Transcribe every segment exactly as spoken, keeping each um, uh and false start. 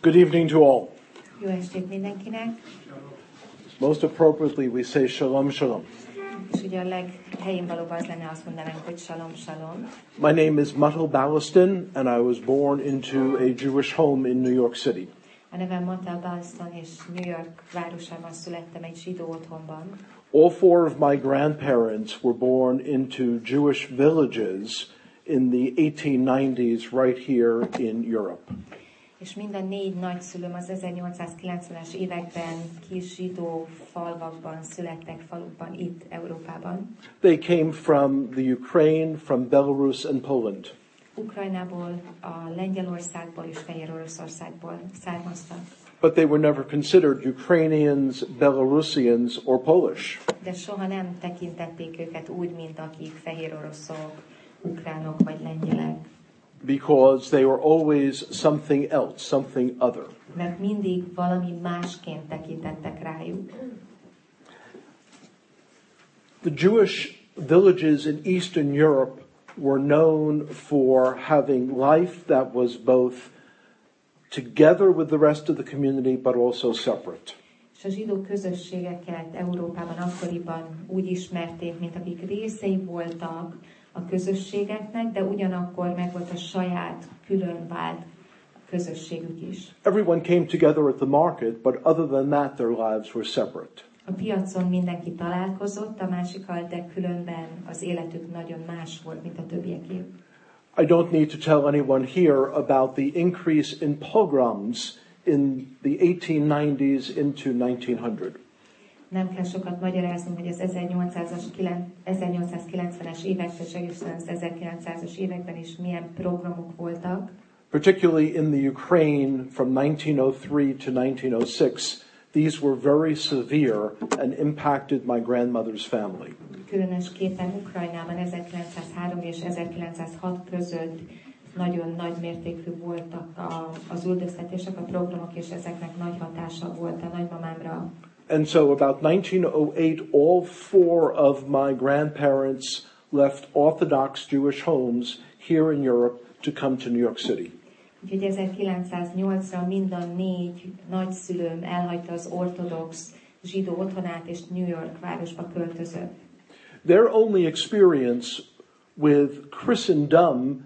Good evening to all. Jó estét mindenkinek. Most appropriately we say shalom, shalom. És ugye a leghelyén valóbb az lenne azt mondanánk, hogy shalom, shalom. My name is Mato Ballaston, and I was born into a Jewish home in New York City. A nevem Mato Ballaston, és New York városában születtem egy zsidó otthonban. All four of my grandparents were born into Jewish villages in the eighteen nineties right here in Europe. És mind a négy nagyszülőm az ezernyolcszázkilencvenes években kis zsidó falvakban születtek, falukban, itt Európában. They came from the Ukraine, from Belarus and Poland. Ukrajnából, a Lengyelországból és Fehér Oroszországból származtak. But they were never considered Ukrainians, Belarusians or Polish. De soha nem tekintették őket úgy, mint akik fehér oroszok, ukránok vagy lengyelek. Because they were always something else, something other. Mert mindig valami másként tekintettek rájuk. The Jewish villages in Eastern Europe were known for having life that was both together with the rest of the community, but also separate. És a zsidó közösségeket Európában akkoriban úgy ismerték, mint akik részei voltak a közösségeknek, de ugyanakkor meg volt a saját, külön vált közösségük is. Everyone came together at the market, but other than that, their lives were separate. A piacon mindenki találkozott a másikkal, de különben az életük nagyon más volt, mint a többieké. I don't need to tell anyone here about the increase in pogroms in the eighteen nineties into nineteen hundred. Nem kell sokat magyaráznunk, hogy az ezernyolcszázkilencvenes években és egészen az ezerkilencszázas években is milyen programok voltak. Particularly in the Ukraine from nineteen oh three to nineteen oh six, these were very severe and impacted my grandmother's family. Különösképpen Ukrajnában ezerkilencszázhárom és ezerkilencszázhat között nagyon nagy mértékű voltak a, az üldöztetések, a programok, és ezeknek nagy hatása volt a nagymamámra. And so about nineteen oh eight, all four of my grandparents left Orthodox Jewish homes here in Europe to come to New York City. Úgyhogy ezerkilencszáznyolcra mind a négy nagyszülőm elhagyta az ortodox zsidó otthonát, és New York városba költözött. Their only experience with Christendom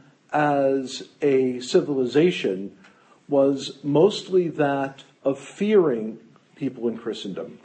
as a civilization was mostly that of fearing people in Christendom.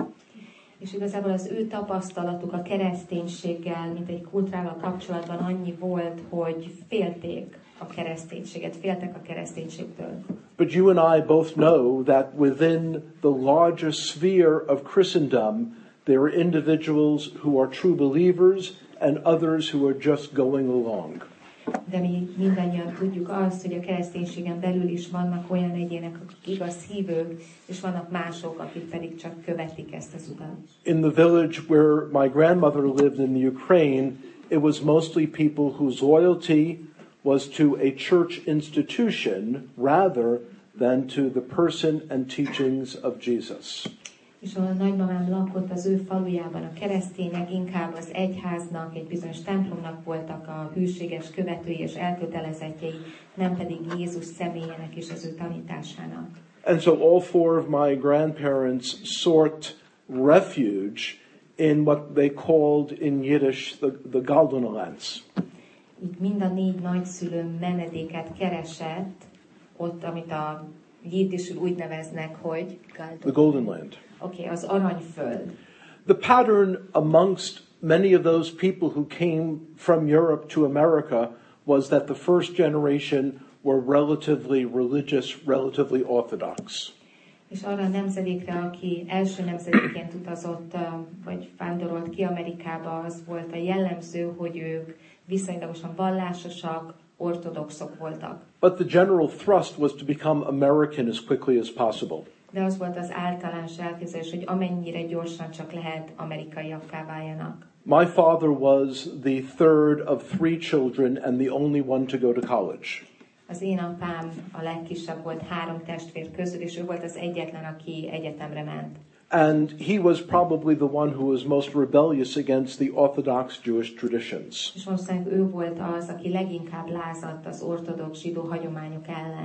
És igazából az ő tapasztalatuk a kereszténységgel, mint egy kultúrával kapcsolatban annyi volt, hogy félték a kereszténységet, féltek a kereszténységtől. But you and I both know that within the larger sphere of Christendom, there are individuals who are true believers and others who are just going along. De mi mindannyian tudjuk azt, hogy a kereszténységen belül is vannak olyan egyének, akik igaz hívők, és vannak mások, akik pedig csak követik ezt az utat. In the village where my grandmother lived in the Ukraine, it was mostly people whose loyalty was to a church institution rather than to the person and teachings of Jesus. És ahol a nagymamám lakott az ő falujában, a keresztények inkább az egyháznak, egy bizonyos templomnak voltak a hűséges követői és elkötelezettjei, nem pedig Jézus személyének és az ő tanításának. And so all four of my grandparents sought refuge in what they called in Yiddish the, the Galdenlands. Így mind a négy nagyszülőm menedéket keresett, ott, amit a jiddisül úgy neveznek, hogy The Golden Land. Oké, okay, az aranyföld. The pattern amongst many of those people who came from Europe to America was that the first generation were relatively religious, relatively orthodox. És arra a nemzedékre, aki első nemzedékként utazott, vagy vándorolt ki Amerikába, az volt a jellemző, hogy ők viszonylagosan vallásosak, ortodoxok voltak. But the general thrust was to become American as quickly as possible. De az volt az általános elképzelés, hogy amennyire gyorsan csak lehet, amerikaiakká váljanak. My father was the third of three children and the only one to go to college. Az én apám a legkisebb volt három testvér közül, és ő volt az egyetlen, aki egyetemre ment. And he was probably the one who was most rebellious against the Orthodox Jewish traditions. És valószínűleg ő volt az, aki leginkább lázadt az ortodox zsidó hagyományok ellen.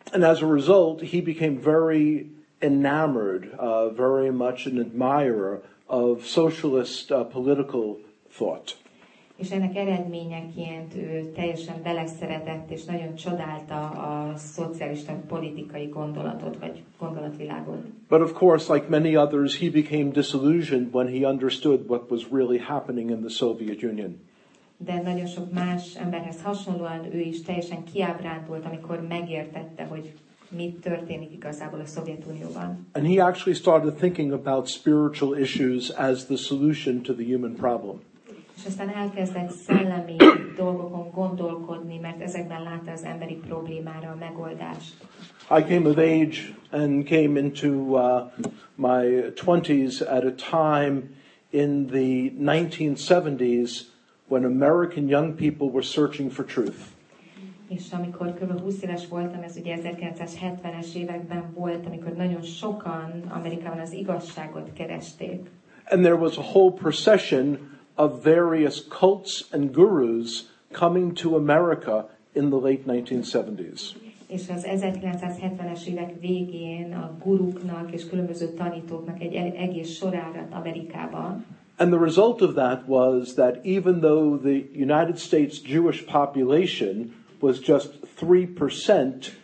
And as a result, he became very enamored, uh, very much an admirer of socialist uh, political thought. És ennek eredményeként ő teljesen beleszeretett és nagyon csodálta a szocialista politikai gondolatot, vagy gondolatvilágot. But of course, like many others, he became disillusioned when he understood what was really happening in the Soviet Union. De nagyon sok más emberhez hasonlóan ő is teljesen kiábrándult, amikor megértette, hogy mi történik igazából a Szovjetunióban. And he actually started thinking about spiritual issues as the solution to the human problem. És aztán elkezdett szellemi dolgokon gondolkodni, mert ezekben látta az emberi problémára a megoldást. I came of age and came into uh, my twenties at a time in the nineteen seventies when American young people were searching for truth. És amikor kb. húsz éves voltam, ez ugye ezerkilencszázhetvenes években volt, amikor nagyon sokan Amerikában az igazságot keresték. And there was a whole procession of various cults and gurus coming to America in the late nineteen seventies. És az ezerkilencszázhetvenes évek végén a guruknak és különböző tanítóknak egy egész sorárat Amerikában. And the result of that was that even though the United States Jewish population was just three percent,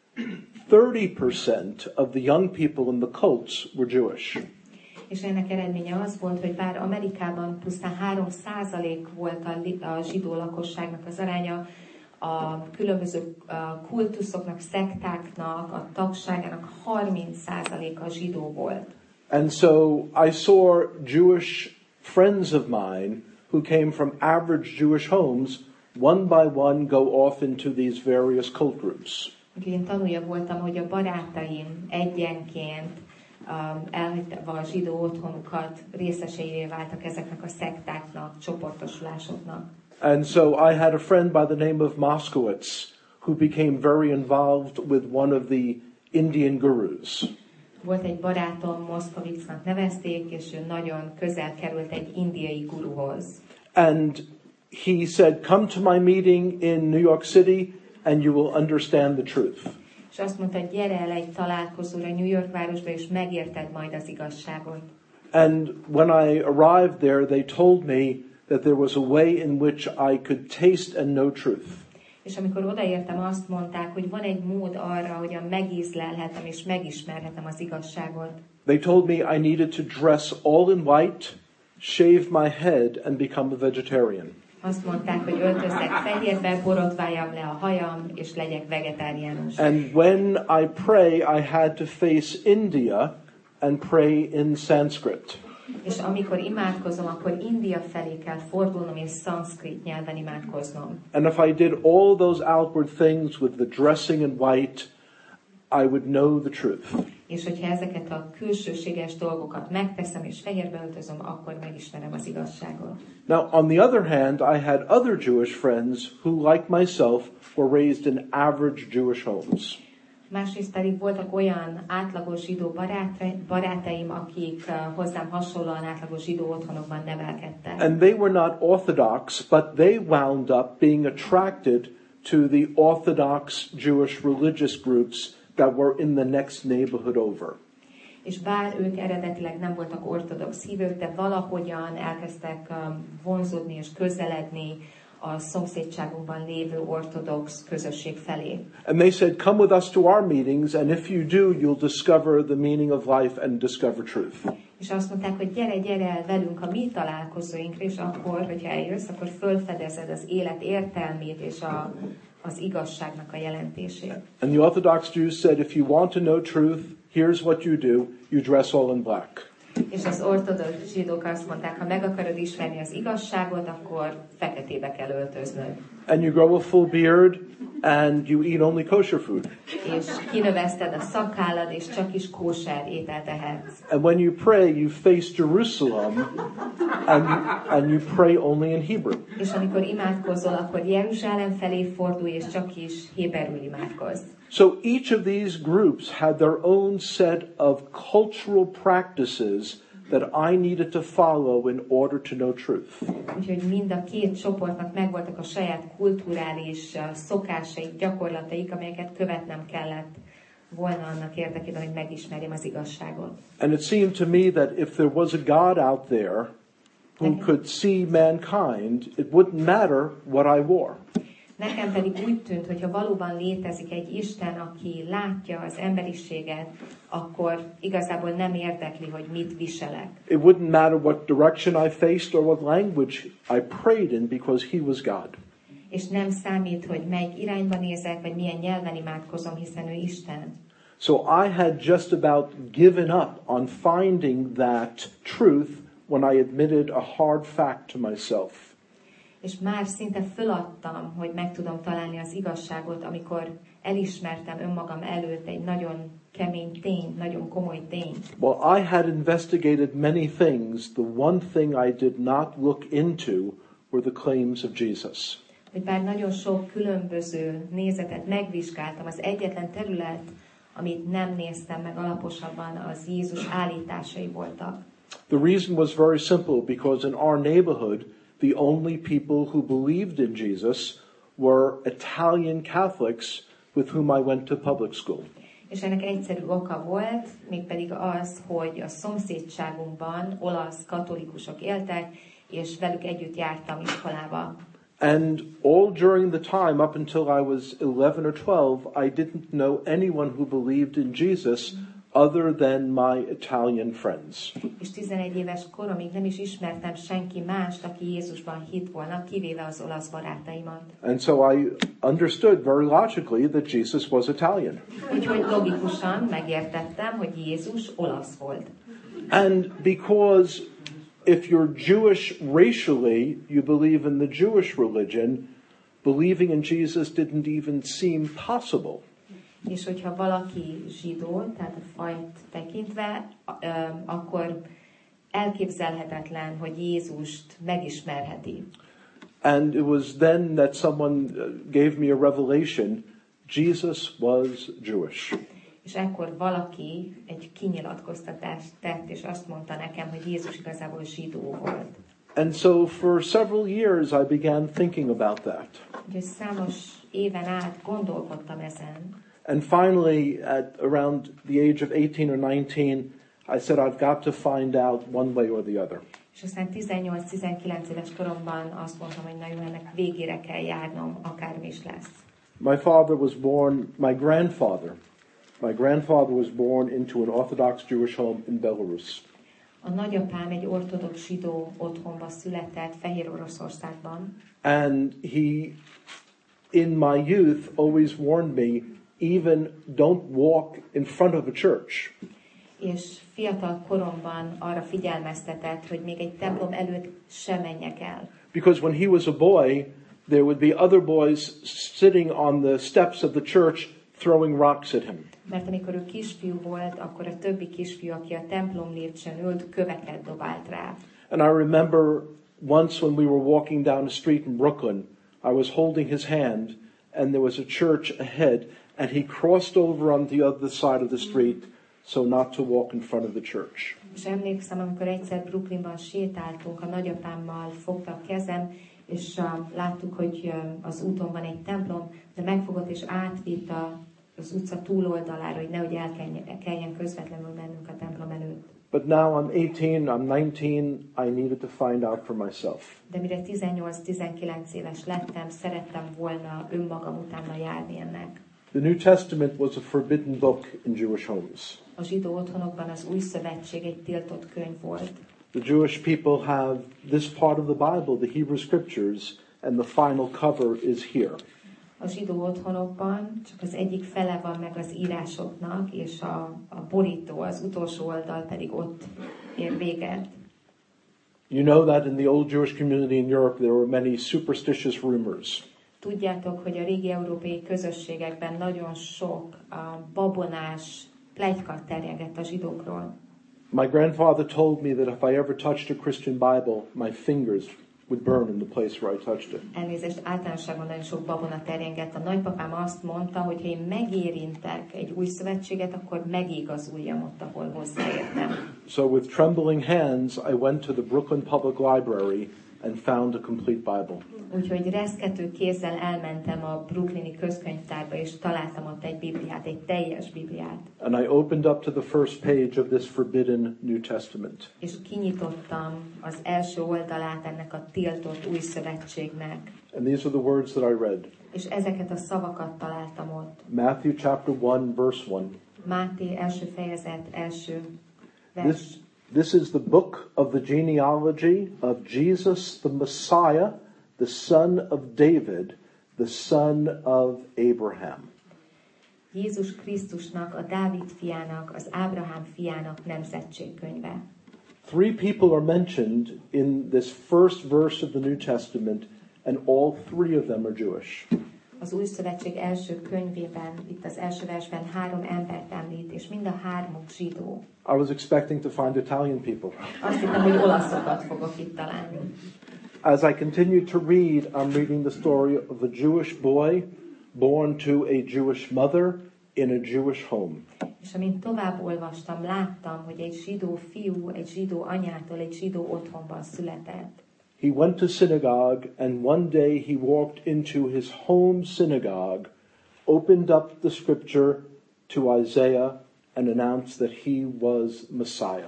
thirty percent of the young people in the cults were Jewish. És ennek eredménye az volt, hogy bár Amerikában pusztán három százalék volt a, a zsidó lakosságnak az aránya, a különböző a kultuszoknak, szektáknak, a tagságának harminc százaléka zsidó volt. And so I saw Jewish friends of mine who came from average Jewish homes one by one go off into these various cult groups. Én tanulja voltam, hogy a barátaim egyenként um, elhagyva a zsidó otthonukat részeseivé váltak ezeknek a szektáknak, csoportosulásoknak. And so I had a friend by the name of Moskowitz who became very involved with one of the Indian gurus. Volt egy barátom, Moszkovicznak nevezték, és ő nagyon közel került egy indiai guruhoz. And he said, come to my meeting in New York City and you will understand the truth. És azt mondta, gyere el egy találkozóra New York városba, és megérted majd az igazságot. And when I arrived there, they told me that there was a way in which I could taste and know truth. És amikor odaértem, azt mondták, hogy van egy mód arra, hogyan megízlelhetem és megismerhetem az igazságot. They told me I needed to dress all in white, shave my head, and become a vegetarian. Azt mondták, hogy öltözzek fehérbe, borotváljam le a hajam, és legyek vegetáriánus. And when I pray, I had to face India and pray in Sanskrit. És amikor imádkozom, akkor India felé kell fordulnom, és szanszkrit nyelven imádkoznom. And if I did all those outward things with the dressing in white, I would know the truth. És hogyha ezeket a külsőséges dolgokat megteszem, és fehérbe öltözöm, akkor megismerem az igazságot. Now, on the other hand, I had other Jewish friends who, like myself, were raised in average Jewish homes. Másrészt pedig voltak olyan átlagos zsidó barátaim, akik uh, hozzám hasonlóan átlagos zsidó otthonokban nevelkedtek. And they were not Orthodox, but they wound up being attracted to the Orthodox Jewish religious groups that were in the next neighborhood over. És bár ők eredetileg nem voltak ortodox hívők, de valahogyan elkezdtek um, vonzódni és közeledni a szomszédságunkban lévő ortodox közösség felé. And they said, come with us to our meetings, and if you do, you'll discover the meaning of life and discover truth. És azt mondták, hogy gyere, gyere el velünk a mi találkozóinkra, és akkor, hogyha eljössz, akkor fölfedezed az élet értelmét és a, az igazságnak a jelentését. And the Orthodox Jews said, if you want to know truth, here's what you do, you dress all in black. És az ortodox zsidók azt mondták, ha meg akarod ismerni az igazságot, akkor feketébe kell öltöznöd. And you grow a full beard, and you eat only kosher food. És kinöveszted a szakállad, és csak is kóser ételt ehetsz. And when you pray, you face Jerusalem, and you, and you pray only in Hebrew. És amikor imádkozol, akkor Jeruzsálem felé fordulj, és csak is héberül imádkozz. So each of these groups had their own set of cultural practices that I needed to follow in order to know truth. Úgyhogy mind a két csoportnak megvoltak a saját kulturális uh, szokásaik, gyakorlataik, amelyeket követnem kellett volna annak érdekében, hogy megismerjem az igazságot. And it seemed to me that if there was a God out there who could see mankind, it wouldn't matter what I wore. Nekem pedig úgy tűnt, hogy ha valóban létezik egy Isten, aki látja az emberiséget, akkor igazából nem érdekli, hogy mit viselek. It wouldn't matter what direction I faced or what language I prayed in because he was God. És nem számít, hogy melyik irányba nézek, vagy milyen nyelven imádkozom, hiszen ő Isten. So I had just about given up on finding that truth when I admitted a hard fact to myself. És már szinte föladtam, hogy meg tudom találni az igazságot, amikor elismertem önmagam előtt egy nagyon kemény tény, nagyon komoly tény. Well, I had investigated many things. The one thing I did not look into were the claims of Jesus. Hogy bár nagyon sok különböző nézetet megvizsgáltam, az egyetlen terület, amit nem néztem meg alaposabban, az Jézus állításai voltak. The reason was very simple, because in our neighborhood, the only people who believed in Jesus were Italian Catholics with whom I went to public school. És ennek egyszerű oka volt, mégpedig az, hogy a szomszédságunkban olasz katolikusok éltek, és velük együtt jártam iskolába. And all during the time, up until I was eleven or twelve, I didn't know anyone who believed in Jesus other than my Italian friends. És tizenegy éves koromig nem is ismertem senki mást, aki Jézusban hitt volna, kivéve az olasz barátaimat. And so I understood very logically that Jesus was Italian. Úgyhogy logikusan megértettem, hogy Jézus olasz volt. And because if you're Jewish racially, you believe in the Jewish religion, believing in Jesus didn't even seem possible. És hogyha valaki zsidó, tehát a fajt tekintve, akkor elképzelhetetlen, hogy Jézust megismerheti. And it was then that someone gave me a revelation. Jesus was Jewish. És ekkor valaki egy kinyilatkoztatást tett, és azt mondta nekem, hogy Jézus igazából zsidó volt. And so for several years I began thinking about that. Úgyhogy számos éven át gondolkodtam ezen. And finally, at around the age of eighteen or nineteen, I said I've got to find out one way or the other. És aztán tizennyolc-tizenkilenc éves koromban azt mondtam, hogy nagyon ennek végére kell járnom, akármi is lesz. My father was born, my grandfather, my grandfather was born into an Orthodox Jewish home in Belarus. A nagyapám egy ortodox zsidó otthonba született Fehér Oroszországban. And he, in my youth, always warned me, even don't walk in front of a church. És fiatal koromban arra figyelmeztetett, hogy még egy templom előtt sem menjek el. Because when he was a boy, there would be other boys sitting on the steps of the church throwing rocks at him. Mert amikor ő kisfiú volt, akkor a többi kisfiú, aki a templom lépcsőn ült, köveket dobált rá. And I remember once when we were walking down the street in Brooklyn, I was holding his hand and there was a church ahead and he crossed over on the other side of the street so not to walk in front of the church. És emlékszem, amikor egyszer Brooklynban sétáltunk, a nagyapámmal fogta a kezem, és uh, láttuk, hogy uh, az úton van egy templom, de megfogott és átvitt a, az utca túloldalára, hogy nehogy el kelljen közvetlenül mennünk a templom előtt. But now I'm eighteen, I'm nineteen, I needed to find out for myself. De mire tizennyolc-tizenkilenc éves lettem, szerettem volna önmagam utána járni ennek. The New Testament was a forbidden book in Jewish homes. A zsidó otthonokban az Új Szövetség egy tiltott könyv volt. The Jewish people have this part of the Bible, the Hebrew Scriptures, and the final cover is here. A zsidó otthonokban csak az egyik fele van meg az írásoknak, és a, a borító, az utolsó oldal pedig ott ér véget. You know that in the old Jewish community in Europe there were many superstitious rumors. Tudjátok, hogy a régi európai közösségekben nagyon sok a babonás pletyka terjengett a zsidókról. My grandfather told me that if I ever touched a Christian Bible, my fingers would burn in the place where I touched it. Elnézést, általánosságban nagyon sok babona terjengett. A nagypapám azt mondta, hogy ha én megérintek egy új szövetséget, akkor megég az ujjam ott, ahol hozzáértem. So with trembling hands, I went to the Brooklyn Public Library and found a complete Bible. Úgyhogy reszkető kézzel elmentem a brooklyni közkönyvtárba, és találtam ott egy Bibliát, egy teljes Bibliát. And I opened up to the first page of this forbidden New Testament. És kinyitottam az első oldalát ennek a tiltott új szövetségnek. And these are the words that I read. És ezeket a szavakat találtam ott. Matthew chapter one, verse one. Máté első fejezet, első vers. This, this is the book of the genealogy of Jesus the Messiah, the son of David, the son of Abraham. Jézus Krisztusnak, a Dávid fiának, az Ábrahám fiának nemzetségkönyve. Three people are mentioned in this first verse of the New Testament, and all three of them are Jewish. Az Új Szövetség első könyvében, itt az első versben három embert említ, és mind a hármuk zsidó. I was expecting to find Italian people. Azt hittem, hogy olaszokat fogok itt találni. As I continue to read, I'm reading the story of a Jewish boy born to a Jewish mother in a Jewish home. És amint tovább olvastam, láttam, hogy egy zsidó fiú, egy zsidó anyától, egy zsidó otthonban született. He went to synagogue, and one day he walked into his home synagogue, opened up the scripture to Isaiah, and announced that he was Messiah.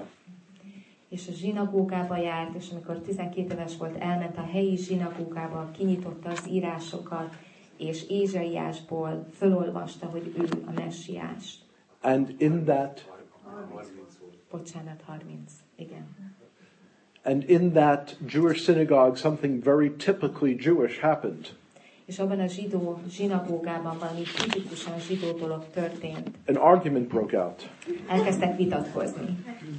És a zsinagógába járt, és amikor tizenkét éves volt, elment a helyi zsinagógába, kinyitotta az írásokat, és Ézsaiásból fölolvasta, hogy ő a messiás. And in that, Bocsánat, harminc. Igen. and in that Jewish synagogue, something very typically Jewish happened. És abban a zsidó zsinagógában valami tipikusan zsidó dolog történt. An argument broke out Elkezdtek vitatkozni.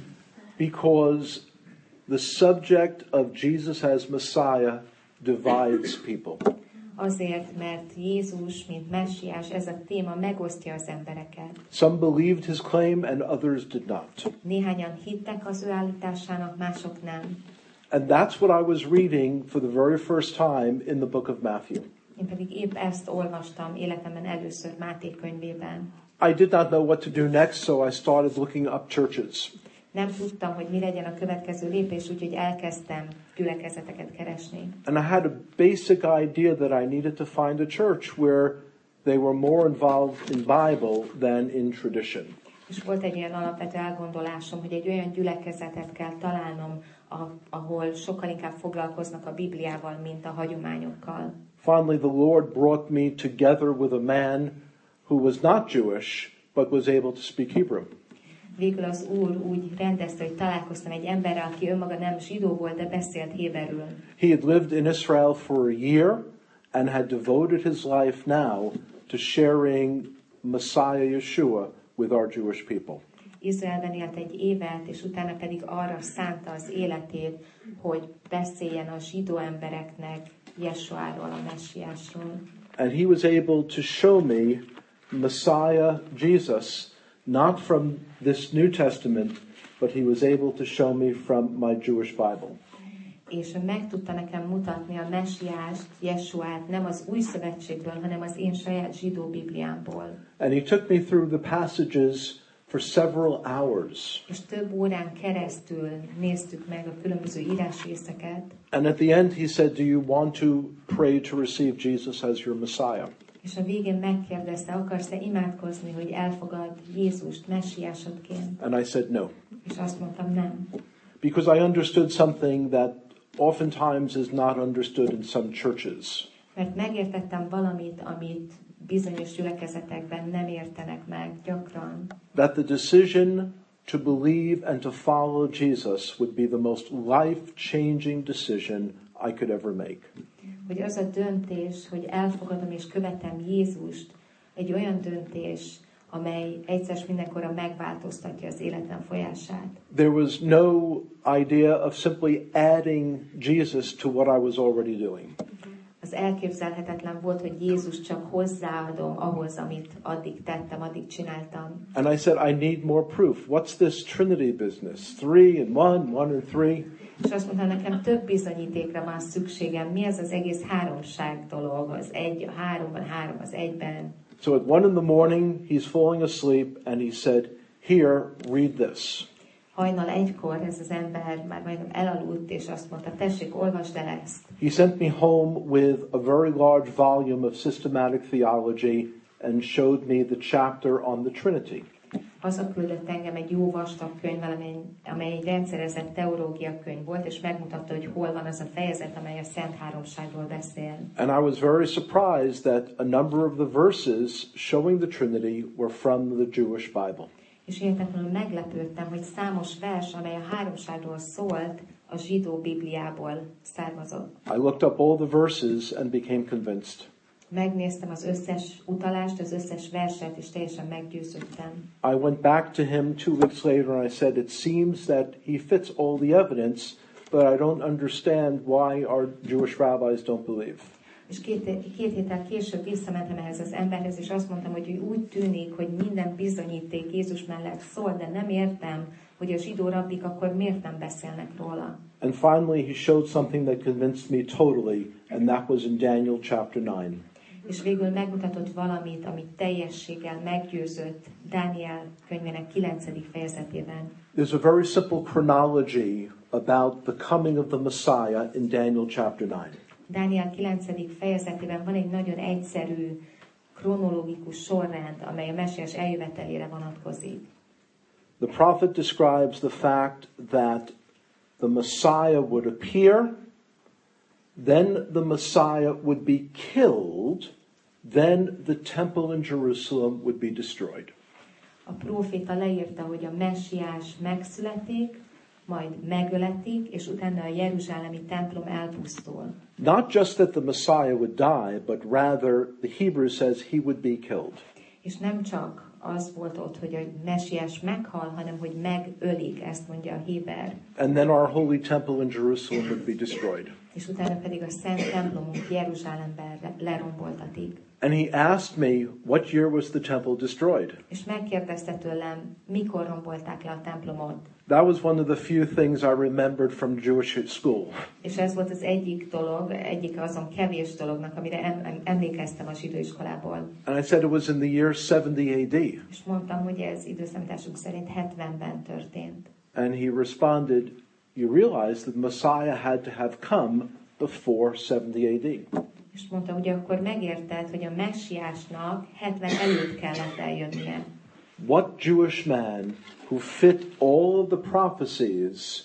because the subject of Jesus as Messiah divides people. Azért, mert Jézus, mint messiás, ez a téma megosztja az embereket. Some believed his claim and others did not. Néhányan hittek az ő állításának, mások nem. And that's what I was reading for the very first time in the book of Matthew. Én pedig épp ezt olvastam életemben először Máté könyvében. I did not know what to do next, so I started looking up churches. Nem tudtam, hogy mi legyen a következő lépés, úgyhogy elkezdtem gyülekezeteket keresni. And I had a basic idea that I needed to find a church where they were more involved in Bible than in tradition. És volt egy ilyen alapvető elgondolásom, hogy egy olyan gyülekezetet kell találnom, ahol sokkal inkább foglalkoznak a Bibliával, mint a hagyományokkal. Finally, the Lord brought me together with a man who was not Jewish, but was able to speak Hebrew. Végül az Úr úgy rendezte, hogy találkoztam egy emberrel, aki önmaga nem zsidó volt, de beszélt héberül. He had lived in Israel for a year and had devoted his life now to sharing Messiah Yeshua with our Jewish people. Izraelben élt egy évet, és utána pedig arra szánta az életét, hogy beszéljen a zsidó embereknek Jesuáról, a messiásról. And he was able to show me Messiah Jesus, not from this New Testament, but he was able to show me from my Jewish Bible. És meg tudta nekem mutatni a messiást, Jesuát nem az új szövetségből, hanem az én saját zsidó Bibliámból. And he took me through the passages for several hours. És több órán keresztül néztük meg a különböző írásrészeket. And at the end he said, "Do you want to pray to receive Jesus as your Messiah?" És a végén megkérdezte, akarsz-e imádkozni, hogy elfogad Jézust messiásodként? And I said no. És azt mondtam, nem. Because I understood something that oftentimes is not understood in some churches. Mert megértettem valamit, amit bizonyos gyülekezetekben nem értenek meg gyakran. That the decision to believe and to follow Jesus would be the most life-changing decision I could ever make. Hogy az a döntés, hogy elfogadom és követem Jézust, egy olyan döntés, amely egyszer mindenkorra megváltoztatja az életem folyását. There was no idea of simply adding Jesus to what I was already doing. Az elképzelhetetlen volt, hogy Jézus csak hozzáadom ahhoz, amit addig tettem, addig csináltam. And I said, I need more proof. What's this Trinity business? Three and one, one and three? És azt mondta, nekem több bizonyítékra van szükségem. Mi ez az egész háromság dolog? Az egy a háromban, három az egyben. So at one in the morning, he's falling asleep, and he said, here, read this. Hajnal egykor ez az ember már majdnem elaludt, és azt mondta, tessék, olvasd el ezt. He sent me home with a very large volume of systematic theology and showed me the chapter on the Trinity. Hazaküldött engem egy jó vastag könyvvel, amely, amely egy rendszerezett teológia könyv volt, és megmutatta, hogy hol van az a fejezet, amely a Szent Háromságról beszél. And I was very surprised that a number of the verses showing the Trinity were from the Jewish Bible. És hihetetlenül meglepődtem, hogy számos vers, amely a háromságról szólt, a zsidó Bibliából származott. I looked up all the verses and became convinced. Megnéztem az összes utalást, az összes verset, és teljesen meggyőződtem. I went back to him two weeks later and I said, it seems that he fits all the evidence, but I don't understand why our Jewish rabbis don't believe. És két, két héttel később visszamentem ehhez az emberhez, és azt mondtam, hogy úgy tűnik, hogy minden bizonyíték Jézus mellett szól, de nem értem, hogy a zsidó rabbik akkor miért nem beszélnek róla. And finally he showed something that convinced me totally, and that was in Daniel chapter nine. És végül megmutatott valamit, amit teljességgel meggyőzött Dániel könyvének kilencedik fejezetében. There's a very simple chronology about the coming of the Messiah in Daniel chapter nine. Dániel kilencedik fejezetében van egy nagyon egyszerű, kronológikus sorrend, amely a messiás eljövetelére vonatkozik. The prophet describes the fact that the Messiah would appear, then the Messiah would be killed, then the temple in Jerusalem would be destroyed. A próféta leírta, hogy a messiás megszületik, majd megöletik, és utána a jeruzsálemi templom elpusztul. Not just that the Messiah would die, but rather the Hebrew says he would be killed. És nem csak az volt ott, hogy a messiás meghal, hanem hogy megölik, ezt mondja a Héber. And then our holy temple in Jerusalem would be destroyed. És utána pedig a szent templomunk Jeruzsálemben leromboltatik. And he asked me, what year was the temple destroyed? És megkérdezte tőlem, mikor rombolták le a templomot. That was one of the few things I remembered from Jewish school. És ez volt az egyik dolog, egyik azon kevés dolognak, amire em- emlékeztem a zsidóiskolából. And I said it was in the year seventy A D. És mondtam, hogy ez időszámításunk szerint hetvenben történt. And he responded, you realize that Messiah had to have come before seventy A D. És mondta, ugye akkor megérted, hogy a messiásnak hetven előtt kellett eljönnie. What Jewish man who fit all of the prophecies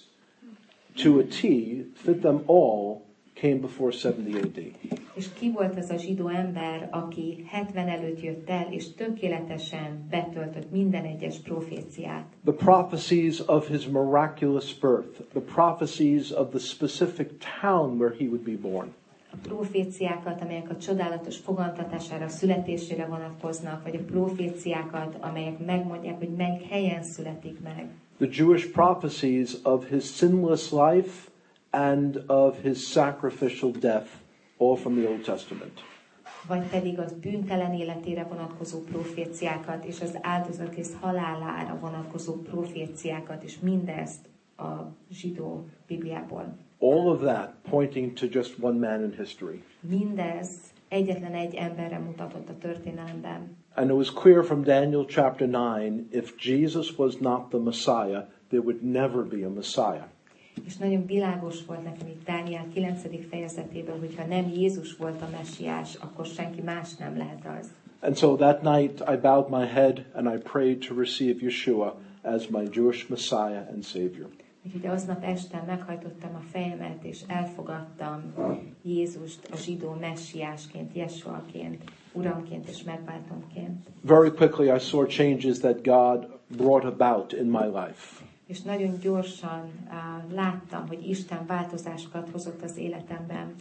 to a T, fit them all, came before seventy A D? És ki volt az a zsidó ember, aki hetven előtt jött el, és tökéletesen betöltött minden egyes proféciát? The prophecies of his miraculous birth, the prophecies of the specific town where he would be born. A proféciákat, amelyek a csodálatos fogantatására, születésére vonatkoznak, vagy a proféciákat, amelyek megmondják, hogy melyik helyen születik meg. The Jewish prophecies of his sinless life and of his sacrificial death, all from the Old Testament. Vagy pedig az bűntelen életére vonatkozó proféciákat, és az áldozatrész halálára vonatkozó proféciákat, és mindezt a zsidó Bibliából. All of that pointing to just one man in history. Mindez egyetlen egy emberre mutatott a történelemben. And it was clear from Daniel chapter nine, if Jesus was not the Messiah, there would never be a Messiah. És nagyon világos volt nekem itt Dániel kilencedik fejezetében, hogyha nem Jézus volt a messiás, akkor senki más nem lehet az. And so that night I bowed my head and I prayed to receive Yeshua as my Jewish Messiah and Savior. Úgyhogy aznap este meghajtottam a fejemet, és elfogadtam Jézust a zsidó messiásként, Jessuaként, uramként és megváltónként. Very quickly I saw changes that God brought about in my life. És nagyon gyorsan uh, láttam, hogy Isten változásokat hozott az életemben.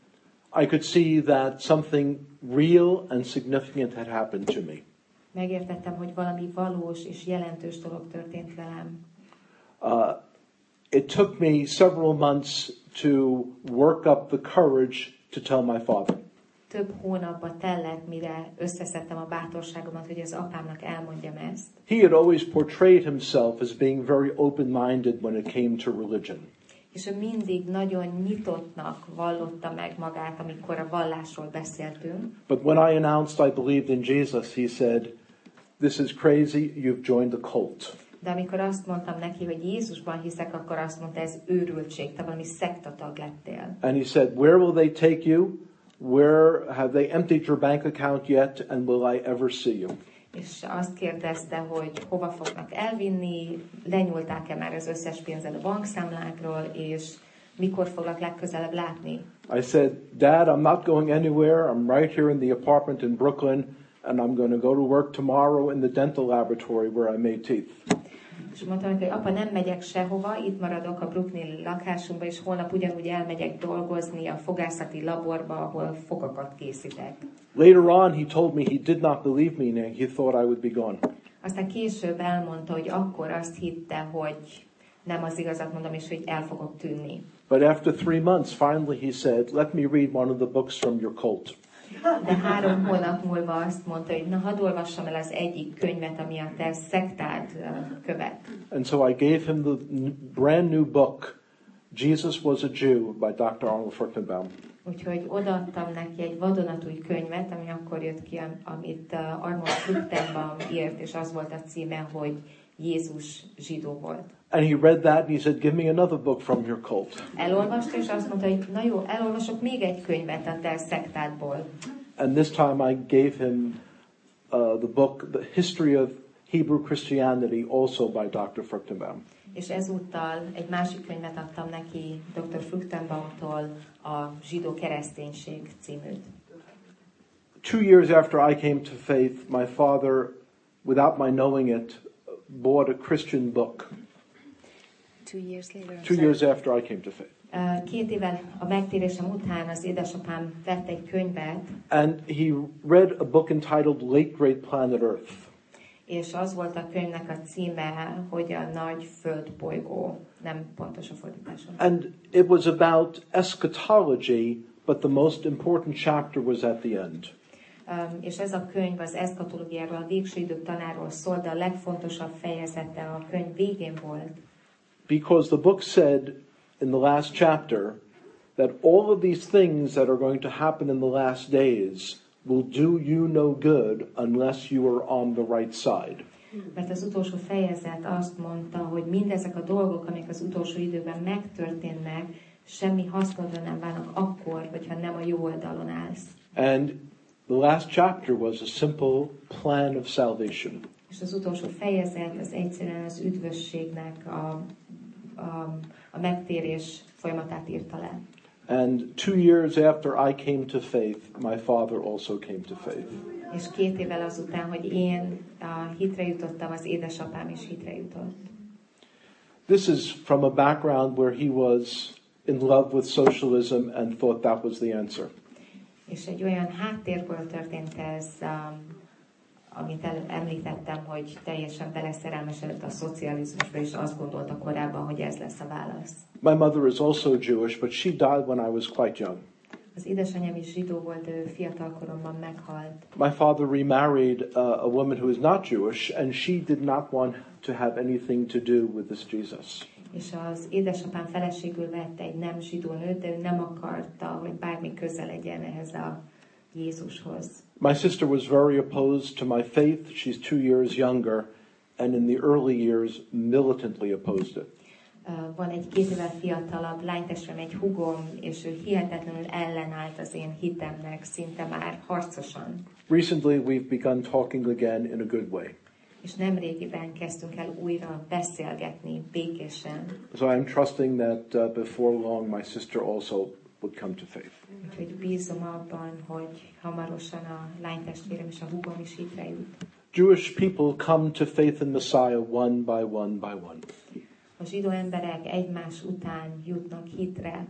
I could see that something real and significant had happened to me. Megértettem, hogy valami valós és jelentős dolog történt velem. Uh, it took me several months to work up the courage to tell my father. Több hónapba tellett, mire összeszedtem a bátorságomat, hogy az apámnak elmondjam ezt. He had always portrayed himself as being very open-minded when it came to religion. És ő mindig nagyon nyitottnak vallotta meg magát, amikor a vallásról beszéltünk. But when I announced I believed in Jesus, he said, "This is crazy, you've joined the cult." De amikor azt mondtam neki, hogy Jézusban hiszek, akkor azt mondta, ez őrültség, te valami szektatag lettél. And he said, "Where will they take you? Where have they emptied your bank account yet, and will I ever see you?" És azt kérdezte, hogy hova fognak elvinni, lenyúlták-e már az összes pénzed a bankszámlákról, és mikor foglak legközelebb látni? I said, "Dad, I'm not going anywhere. I'm right here in the apartment in Brooklyn, and I'm going to go to work tomorrow in the dental laboratory where I made teeth." És mondtam neki, hogy apa, nem megyek sehova, itt maradok a brooklyni lakásunkba, és holnap ugyanúgy elmegyek dolgozni a fogászati laborba, ahol fogakat készítek. Later on, he told me he did not believe me and he thought I would be gone. Aztán később elmondta, hogy akkor azt hitte, hogy nem az igazat mondom, és hogy el fogok tűnni. But after three months, finally he said, "Let me read one of the books from your cult." De három hónap múlva azt mondta, hogy na, hadd olvassam el az egyik könyvet, ami a te szektád követ. And so I gave him the brand new book, Jesus Was a Jew, by doctor Arnold Fruchtenbaum. Úgyhogy odaadtam neki egy vadonatúj könyvet, ami akkor jött ki, amit Arnold Fruchtenbaum írt, és az volt a címe, hogy Jézus zsidó volt. And he read that and he said, "Give me another book from your cult." Elolvasta, és azt mondta, hogy na jó, elolvasok még egy könyvet a te szektádból. And this time I gave him uh, the book, The History of Hebrew Christianity, also by doctor Fruchtenbaum. És ezúttal egy másik könyvet adtam neki doktor Fruchtenbaumtól, a Zsidó kereszténység címűt. Two years after I came to faith, my father, without my knowing it, bought a Christian book. Two years later. Two years after I came to faith. Két évvel a megtérésem után az édesapám vett egy könyvet. And he read a book entitled Late Great Planet Earth. És az volt a könyvnek a címe, hogy a nagy földbolygó, nem pontos a fordításom. And it was about eschatology, but the most important chapter was at the end. Um, és ez a könyv az eszkatológiáról, a végső idők tanáról szól, de a legfontosabb fejezete a könyv végén volt. Because the book said in the last chapter that all of these things that are going to happen in the last days will do you no good unless you are on the right side. Mert az utolsó fejezet azt mondta, hogy mindezek a dolgok, amik az utolsó időben megtörténnek, semmi hasznodra nem válnak akkor, hogyha nem a jó oldalon állsz. And the last chapter was a simple plan of salvation. És az utolsó fejezet az egyszerűen az üdvösségnek a, a, a megtérés folyamatát írta le. And two years after I came to faith, my father also came to faith. És két évvel azután, hogy én uh, hitre jutottam, az édesapám is hitre jutott. This is from a background where he was in love with socialism and thought that was the answer. És egy olyan háttérből történt ez, um, amit el, említettem, hogy teljesen beleszerelmesedett a szocializmusba, és azt gondolta korábban, hogy ez lesz a válasz. My mother is also Jewish, but she died when I was quite young. Az édesanyám is zsidó volt, ő fiatal koromban meghalt. My father remarried uh, a woman who is not Jewish, and she did not want to have anything to do with this Jesus. És az édesapám feleségül vette egy nem zsidó nőt, de ő nem akarta, hogy bármi köze legyen ehhez a Jézushoz. My sister was very opposed to my faith. She's two years younger, and in the early years militantly opposed it. Uh, van egy két évvel fiatalabb lánytestvérem, egy húgom, és ő hihetetlenül ellenállt az én hitemnek, szinte már harcosan. Recently we've begun talking again in a good way. És nemrégiben kezdtünk el újra beszélgetni békésen. So I'm trusting that uh, before long my sister also would come to faith. Úgyhogy bízom abban, hogy hamarosan a lánytestvérem és a húgom is hitre jut. Jewish people come to faith in Messiah one by one by one. A zsidó emberek egymás után jutnak hitre.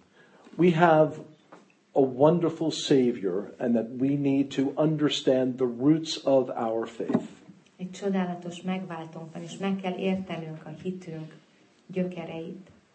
We have a wonderful Savior, and that we need to understand the roots of our faith. Egy csodálatos megváltónk van, és meg kell értenünk a hitünk gyökereit.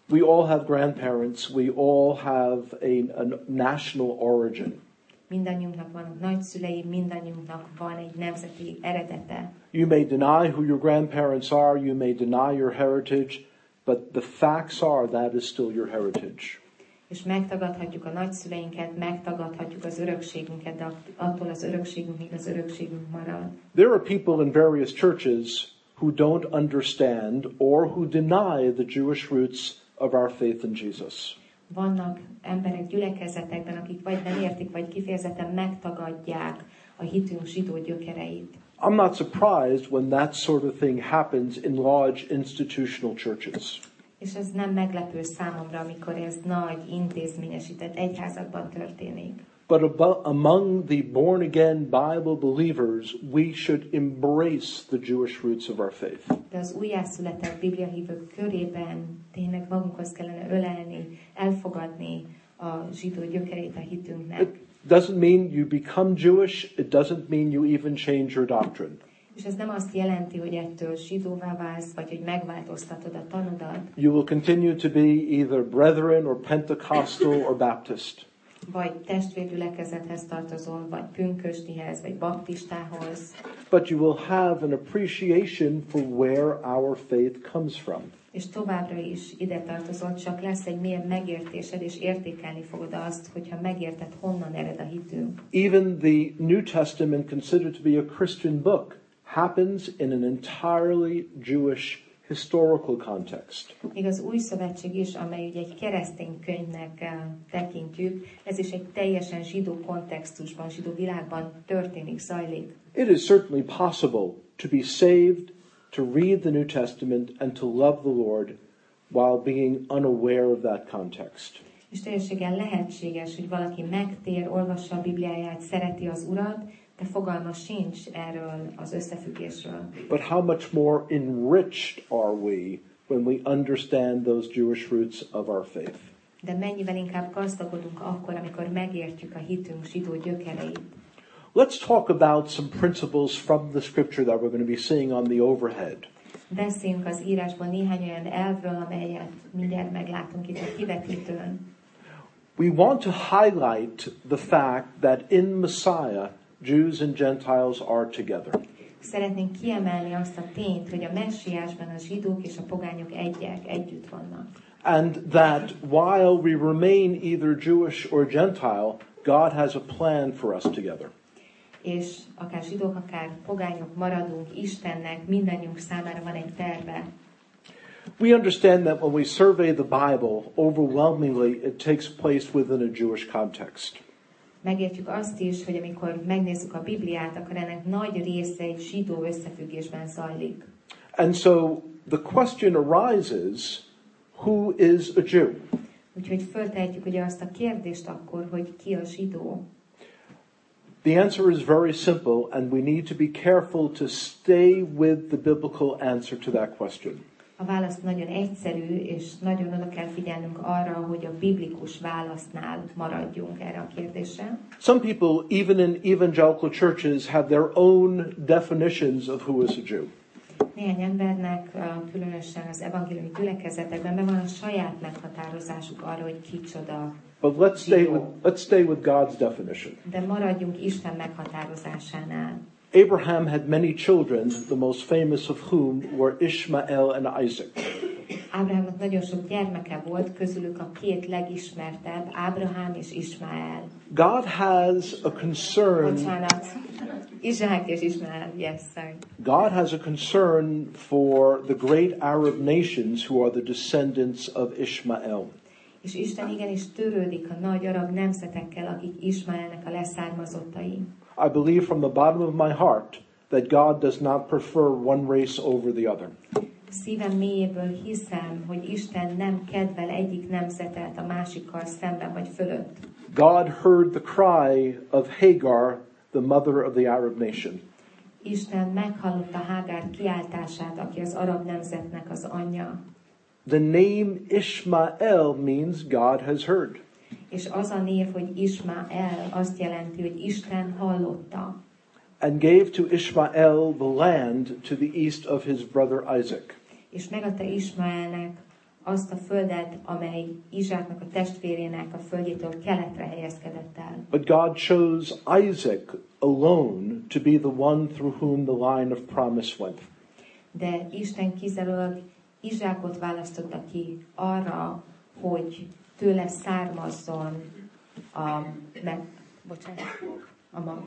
We all have grandparents. We all have a, a national origin. Mindannyiunknak vannak nagyszülei, mindannyiunknak van egy nemzeti eredete. You may deny who your grandparents are, you may deny your heritage, but the facts are that is still your heritage. És megtagadhatjuk a nagyszüleinket, megtagadhatjuk az örökségünket, de attól az örökségünk, míg az örökségünk marad. There are people in various churches who don't understand or who deny the Jewish roots of our faith in Jesus. Vannak emberek gyülekezetekben, akik vagy nem értik, vagy kifejezetten megtagadják a hitünk zsidó gyökereit. I'm not surprised when that sort of thing happens in large institutional churches. És ez nem meglepő számomra, amikor ez nagy, intézményesített egyházakban történik. But among the born-again Bible believers, we should embrace the Jewish roots of our faith. De az újjászületett bibliahívők körében tényleg magunkhoz kellene ölelni, elfogadni a zsidó gyökerét a hitünknek. It doesn't mean you become Jewish. It doesn't mean you even change your doctrine. És ez nem azt jelenti, hogy ettől zsidóvá válsz, vagy hogy megváltoztatod a tanodat. You will continue to be either brethren or Pentecostal or Baptist. Vagy testvérgyülekezethez tartozol, vagy pünkösdihez, vagy baptistához. But you will have an appreciation for where our faith comes from. És továbbra is ide tartozol, csak lesz egy mély megértésed, és értékelni fogod azt, hogyha megérted, honnan ered a hitünk. Even the New Testament, considered to be a Christian book, happens in an entirely Jewish historical context. Még az Új Szövetség is, amely ugye egy keresztény könyvnek uh, tekintjük, ez is egy teljesen zsidó kontextusban, zsidó világban történik, zajlik. It is certainly possible to be saved, to read the New Testament, and to love the Lord while being unaware of that context. És teljességgel lehetséges, hogy valaki megtér, olvassa a Bibliáját, szereti az Urat, de fogalma sincs erről az összefüggésről. But how much more enriched are we when we understand those Jewish roots of our faith? De mennyivel inkább gazdagodunk akkor, amikor megértjük a hitünk zsidó gyökereit. Let's talk about some principles from the scripture that we're going to be seeing on the overhead. Beszéljünk az írásban néhány olyan elvről, amelyet mindjárt meglátunk itt a kivetítőn. We want to highlight the fact that in Messiah, Jews and Gentiles are together. Szeretnénk kiemelni azt a tényt, hogy a messiásban a zsidók és a pogányok egyek, együtt vannak. And that while we remain either Jewish or Gentile, God has a plan for us together. És akár zsidók, akár pogányok maradunk, Istennek mindannyiunk számára van egy terve. We understand that when we survey the Bible, overwhelmingly it takes place within a Jewish context. Megértjük azt is, hogy amikor megnézzük a Bibliát, akkor ennek nagy része egy zsidó összefüggésben zajlik. And so the question arises, who is a Jew? Úgyhogy föltehetjük ugye azt a kérdést akkor, hogy ki a zsidó. The answer is very simple, and we need to be careful to stay with the biblical answer to that question. A válasz nagyon egyszerű, és nagyon oda kell figyelnünk arra, hogy a biblikus válasznál maradjunk erre a kérdésre. Some people, even in evangelical churches, have their own definitions of who is a Jew. Néhány embernek, különösen az evangéliumi gyülekezetekben megvan a saját meghatározásuk arra, hogy kicsoda. But let's stay with, let's stay with God's definition. De maradjunk Isten meghatározásánál. Abraham had many children, the most famous of whom were Ishmael and Isaac. Ábrahámnak nagyon sok gyermeke volt, közülük a két legismertebb, Ábrahám és Ismael. God has a concern. Bocsánat. Izsák és Ismael, yes, sorry. God has a concern for the great Arab nations who are the descendants of Ishmael. És Isten igenis törődik a nagy arab nemzetekkel, akik Ismaelnek a leszármazottai. I believe from the bottom of my heart that God does not prefer one race over the other. Szívem mélyéből hiszem, hogy Isten nem kedvel egyik nemzetet a másikkal szemben vagy fölött. God heard the cry of Hagar, the mother of the Arab nation. Isten meghallotta Hágár kiáltását, aki az arab nemzetnek az anyja. The name Ishmael means God has heard. És az a név, hogy Ismael, azt jelenti, hogy Isten hallotta. And gave to Ishmael the land to the east of his brother Isaac. És megadta Ismaelnek azt a földet, amely Izsáknak a testvérének a földjétől keletre helyezkedett el. But God chose Isaac alone to be the one through whom the line of promise went. De Isten kizárólag Izsákot választotta ki arra, hogy tőle származzon a meg, bocsánat, a mag.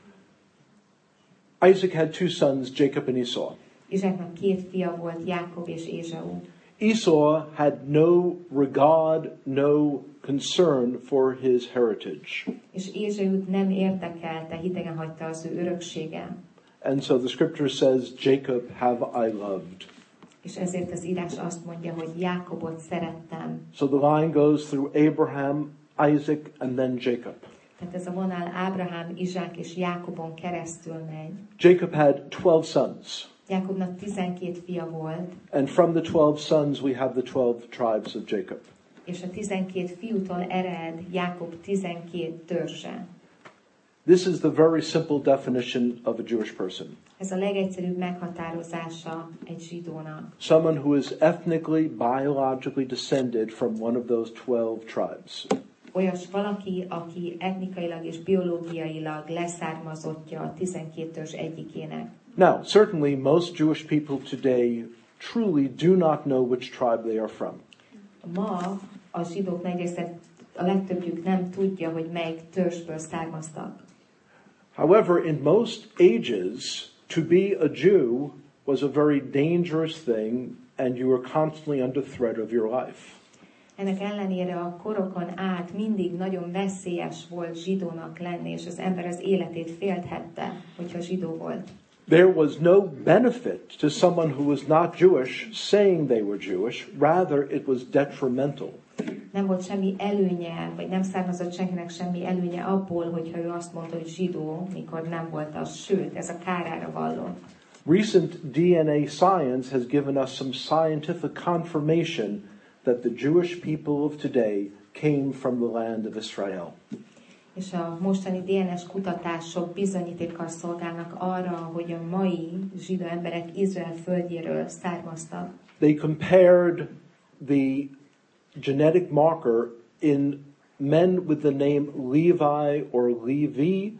Isaac had two sons, Jacob and Esau. Izsáknak két fia volt, Jákob és Ézsau. Esau had no regard, no concern for his heritage. És Ézsaut nem érdekelte, hidegen hagyta az ő öröksége. And so the scripture says, Jacob have I loved. És ezért az írás azt mondja, hogy Jákobot szerettem. So the line goes through Abraham, Isaac, and then Jacob. Tehát ez a vonal Ábrahám, Izsák és Jákobon keresztül megy. Jacob had twelve sons. Jákobnak tizenkét fia volt. And from the twelve sons we have the twelve tribes of Jacob. És a tizenkét fiútól ered Jákob tizenkét törzse. This is the very simple definition of a Jewish person. Ez a legegyszerűbb meghatározása egy zsidónak. Someone who is ethnically, biologically descended from one of those twelve tribes. Olyas valaki, aki etnikailag és biológiailag leszármazottja a tizenkét törzs egyikének. Now, certainly most Jewish people today truly do not know which tribe they are from. Ma a zsidók nagy része, a legtöbbjük nem tudja, hogy melyik törzsből származtak. However, in most ages, to be a Jew was a very dangerous thing, and you were constantly under threat of your life. Ennek ellenére a korokon át mindig nagyon veszélyes volt zsidónak lenni, és az ember az életét félthette, hogyha zsidó volt. There was no benefit to someone who was not Jewish saying they were Jewish, rather it was detrimental. Nem volt semmi előnye, vagy nem származott senkinek semmi előnye abból, hogyha ő azt mondta, hogy zsidó, mikor nem volt az, sőt, ez a kárára vallott. Recent D N A science has given us some scientific confirmation that the Jewish people of today came from the land of Israel. És a mostani dé en es kutatások bizonyítékkal szolgálnak arra, hogy a mai zsidó emberek Izrael földjéről származtak. They compared the genetic marker in men with the name Levi or Levi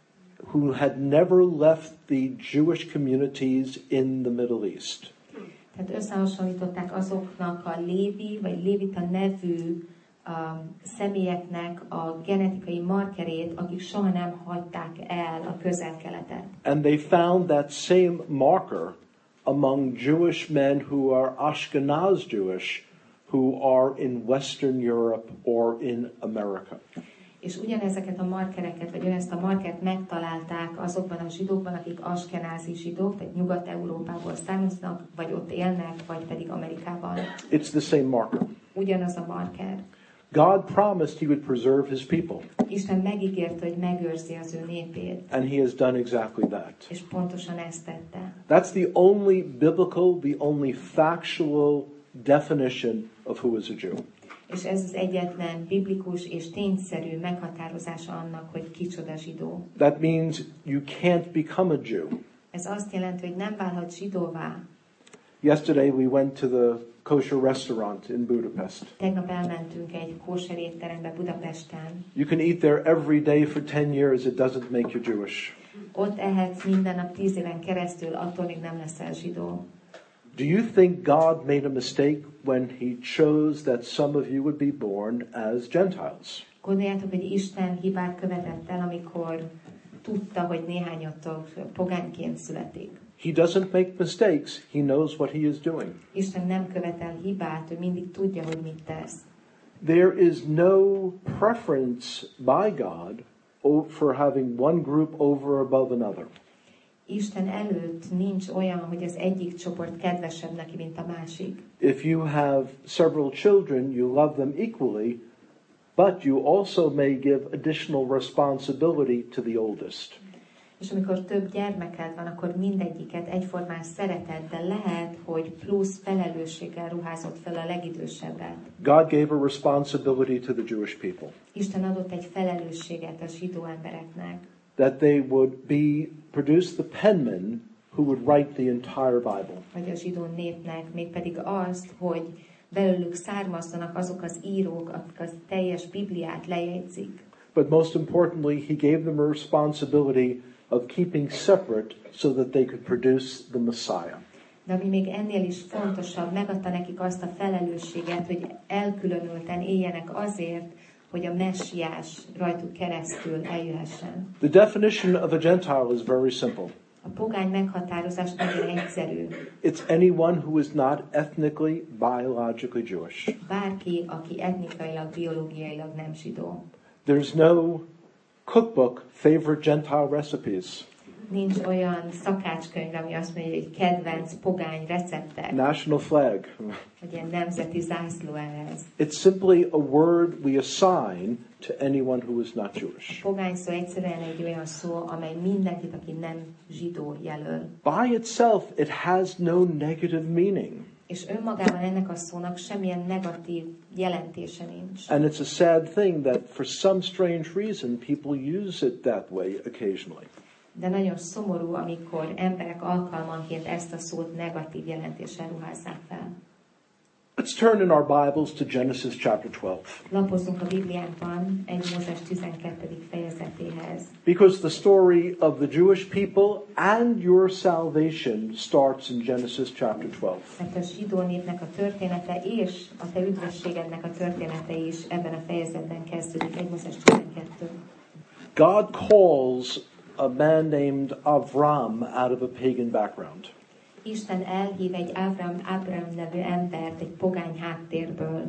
who had never left the Jewish communities in the Middle East. Tehát összehasonlították azoknak a Lévi vagy Lévita nevű um, személyeknek a genetikai markerét, akik soha nem hagyták el a közel-keletet. And they found that same marker among Jewish men who are Ashkenaz Jewish, who are in Western Europe or in America. És ugyanezeket a markereket, vagy ugyanezt a markert megtalálták azokban a zsidókban, akik askenázi zsidók, tehát Nyugat-Európából származnak, vagy ott élnek, vagy pedig Amerikában. It's the same marker. Ugyanaz a marker. God promised he would preserve his people. Isten megígérte, hogy megőrzi az ő népét. And he has done exactly that. És pontosan ezt tette. That's the only biblical, the only factual definition of who is a Jew. És ez az egyetlen biblikus és tényszerű meghatározása annak, hogy kicsoda zsidó. That means you can't become a Jew. Ez azt jelenti, hogy nem válhat zsidóvá. Yesterday we went to the kosher restaurant in Budapest. Tegnap elmentünk egy kóser étterembe Budapesten. You can eat there every day for ten years, it doesn't make you Jewish. Ott ehetsz minden nap tíz éven keresztül, attól még nem leszel zsidó. Do you think God made a mistake when he chose that some of you would be born as Gentiles? Gondoljátok, hogy Isten hibát követett el, amikor tudta, hogy néhányatok pogányként születik. He doesn't make mistakes. He knows what he is doing. Isten nem követel hibát, ő mindig tudja, hogy mit tesz. There is no preference by God for having one group over above another. Isten előtt nincs olyan, hogy az egyik csoport kedvesebb neki, mint a másik. If you have several children, you love them equally, but you also may give additional responsibility to the oldest. És amikor több gyermeked van, akkor mindegyiket egyformán szereted, de lehet, hogy plusz felelősséggel ruházott fel a legidősebbet. God gave a responsibility to the Jewish people. Isten adott egy felelősséget a zsidó embereknek. That they would be produce the penmen who would write the entire Bible. Vagy a zsidó népnek, mégpedig azt, hogy belőlük származzanak azok az írók, akik az teljes Bibliát lejegyzik. But most importantly, he gave them a responsibility of keeping separate so that they could produce the Messiah. De ami még ennél is fontosabb, megadta nekik azt a felelősséget, hogy elkülönülten éljenek azért, hogy a messiás rajtuk keresztül eljöhessen. The definition of a Gentile is very simple. A pogány meghatározás nagyon egyszerű. It's anyone who is not ethnically, biologically Jewish. Bárki, aki etnikailag, biológiailag nem zsidó. There's no cookbook, favorite Gentile recipes. Nincs olyan szakácskönyv, ami azt mondja, hogy kedvenc pogány receptek. National flag. Vagy ilyen nemzeti zászló ehhez. It's simply a word we assign to anyone who is not Jewish. A pogány szó egyszerűen egy olyan szó, amely mindenkit, aki nem zsidó jelöl. By itself, it has no negative meaning. És önmagában ennek a szónak semmilyen negatív jelentése nincs. And it's a sad thing that for some strange reason people use it that way occasionally. De nagyon szomorú, amikor emberek alkalmanként ezt a szót negatív jelentéssel ruházzák fel. Let's turn in our Bibles to Genesis chapter twelve. Lapozzunk a Bibliánkban egy Mózes tizenkettedik fejezetéhez. Because the story of the Jewish people and your salvation starts in Genesis chapter twelve. Mert a zsidó népnek a története és a te üdvösségednek a története is ebben a fejezetben kezdődik, egy Mózes tizenkettő. God calls a man named Avram out of a pagan background. Isten elhív egy Ávram, Ávram nevű embert egy pogány háttérből.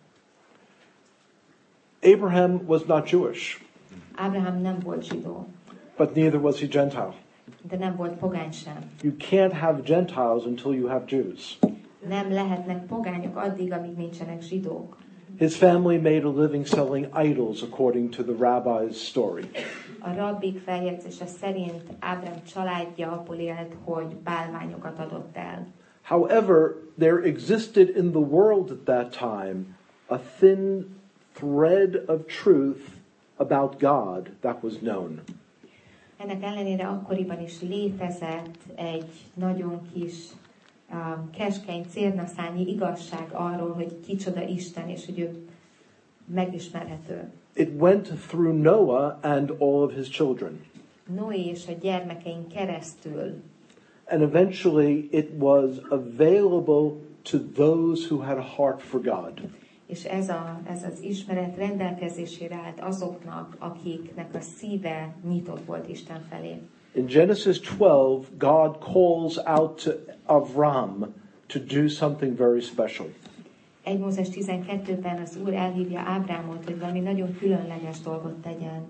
Abraham was not Jewish, Ábrahám nem volt zsidó, but neither was he Gentile. de nem volt pogány sem. You can't have Gentiles until you have Jews. Nem lehetnek pogányok addig, amíg nincsenek zsidók. His family made a living selling idols according to the rabbi's story. A rabbik feljegyzése szerint Ábrám családja abból élt, hogy bálványokat adott el. However, there existed in the world at that time a thin thread of truth about God that was known. Ennek ellenére akkoriban is létezett egy nagyon kis um, keskeny cérnaszányi igazság arról, hogy kicsoda Isten, és hogy ő megismerhető. It went through Noah and all of his children. Noé és a gyermekein keresztül. And eventually it was available to those who had a heart for God. És ez, a, ez az ismeret rendelkezésére állt azoknak, akiknek a szíve nyitott volt Isten felé. In Genesis twelve, God calls out to Avram to do something very special. egy Mózes tizenkettőben az Úr elhívja Ábrámot, hogy valami nagyon különleges dolgot tegyen.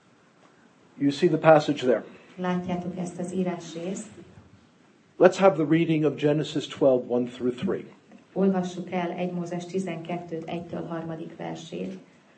You see the passage there. Látjátok ezt az írásrészt? Let's have the reading of Genesis twelve, one through three. Olvassuk el egy Mózes tizenkettő, egytől harmadik versét.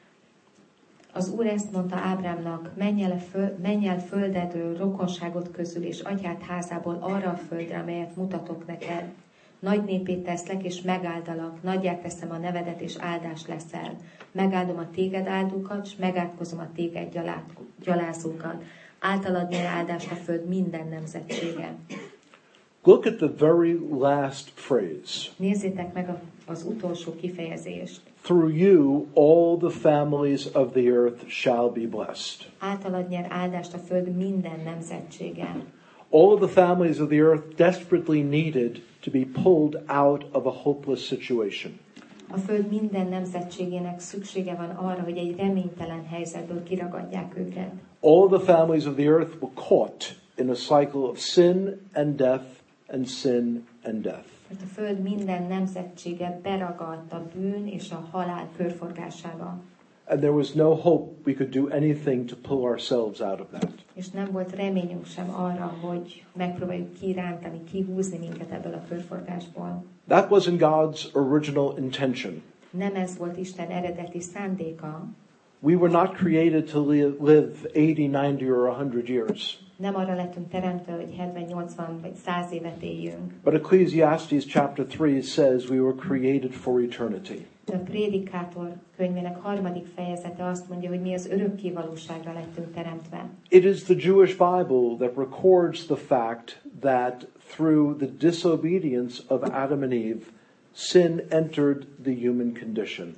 Az Úr ezt mondta Ábrámnak, menj el, föl, menj el földedről, rokonságod közül és atyád házából arra a földre, amelyet mutatok neked. Nagy népét teszlek, és megáldalak, nagyjá teszem a nevedet, és áldás leszel. Megáldom a téged áldókat, és megátkozom a téged gyalát, gyalázókat. Általad nyer áldást a föld minden nemzetsége. Look at the very last phrase. Nézzétek meg a, az utolsó kifejezést. Through you, all the families of the earth shall be blessed. Általad nyer áldást a föld minden nemzetsége. All of the families of the earth desperately needed to be pulled out of a hopeless situation. A föld minden nemzetségének szüksége van arra, hogy egy reménytelen helyzetből kiragadják őket. All the families of the earth were caught in a cycle of sin and death and sin and death. Mert a föld minden nemzetsége beragadt a bűn és a halál körforgásába. And there was no hope we could do anything to pull ourselves out of that. És nem volt reményünk sem arra, hogy megpróbáljuk kirántani, kihúzni minket ebből a körforgásból. That wasn't God's original intention. Nem ez volt Isten eredeti szándéka. We were not created to live, live eighty, ninety or one hundred years. Nem arra lettünk teremtve, hogy hetven, nyolcvan vagy száz évet éljünk. But Ecclesiastes chapter three says we were created for eternity. De a Prédikátor könyvének harmadik fejezete azt mondja, hogy mi az örökké valóságra lettünk teremtve. It is the Jewish Bible that records the fact that through the disobedience of Adam and Eve, sin entered the human condition.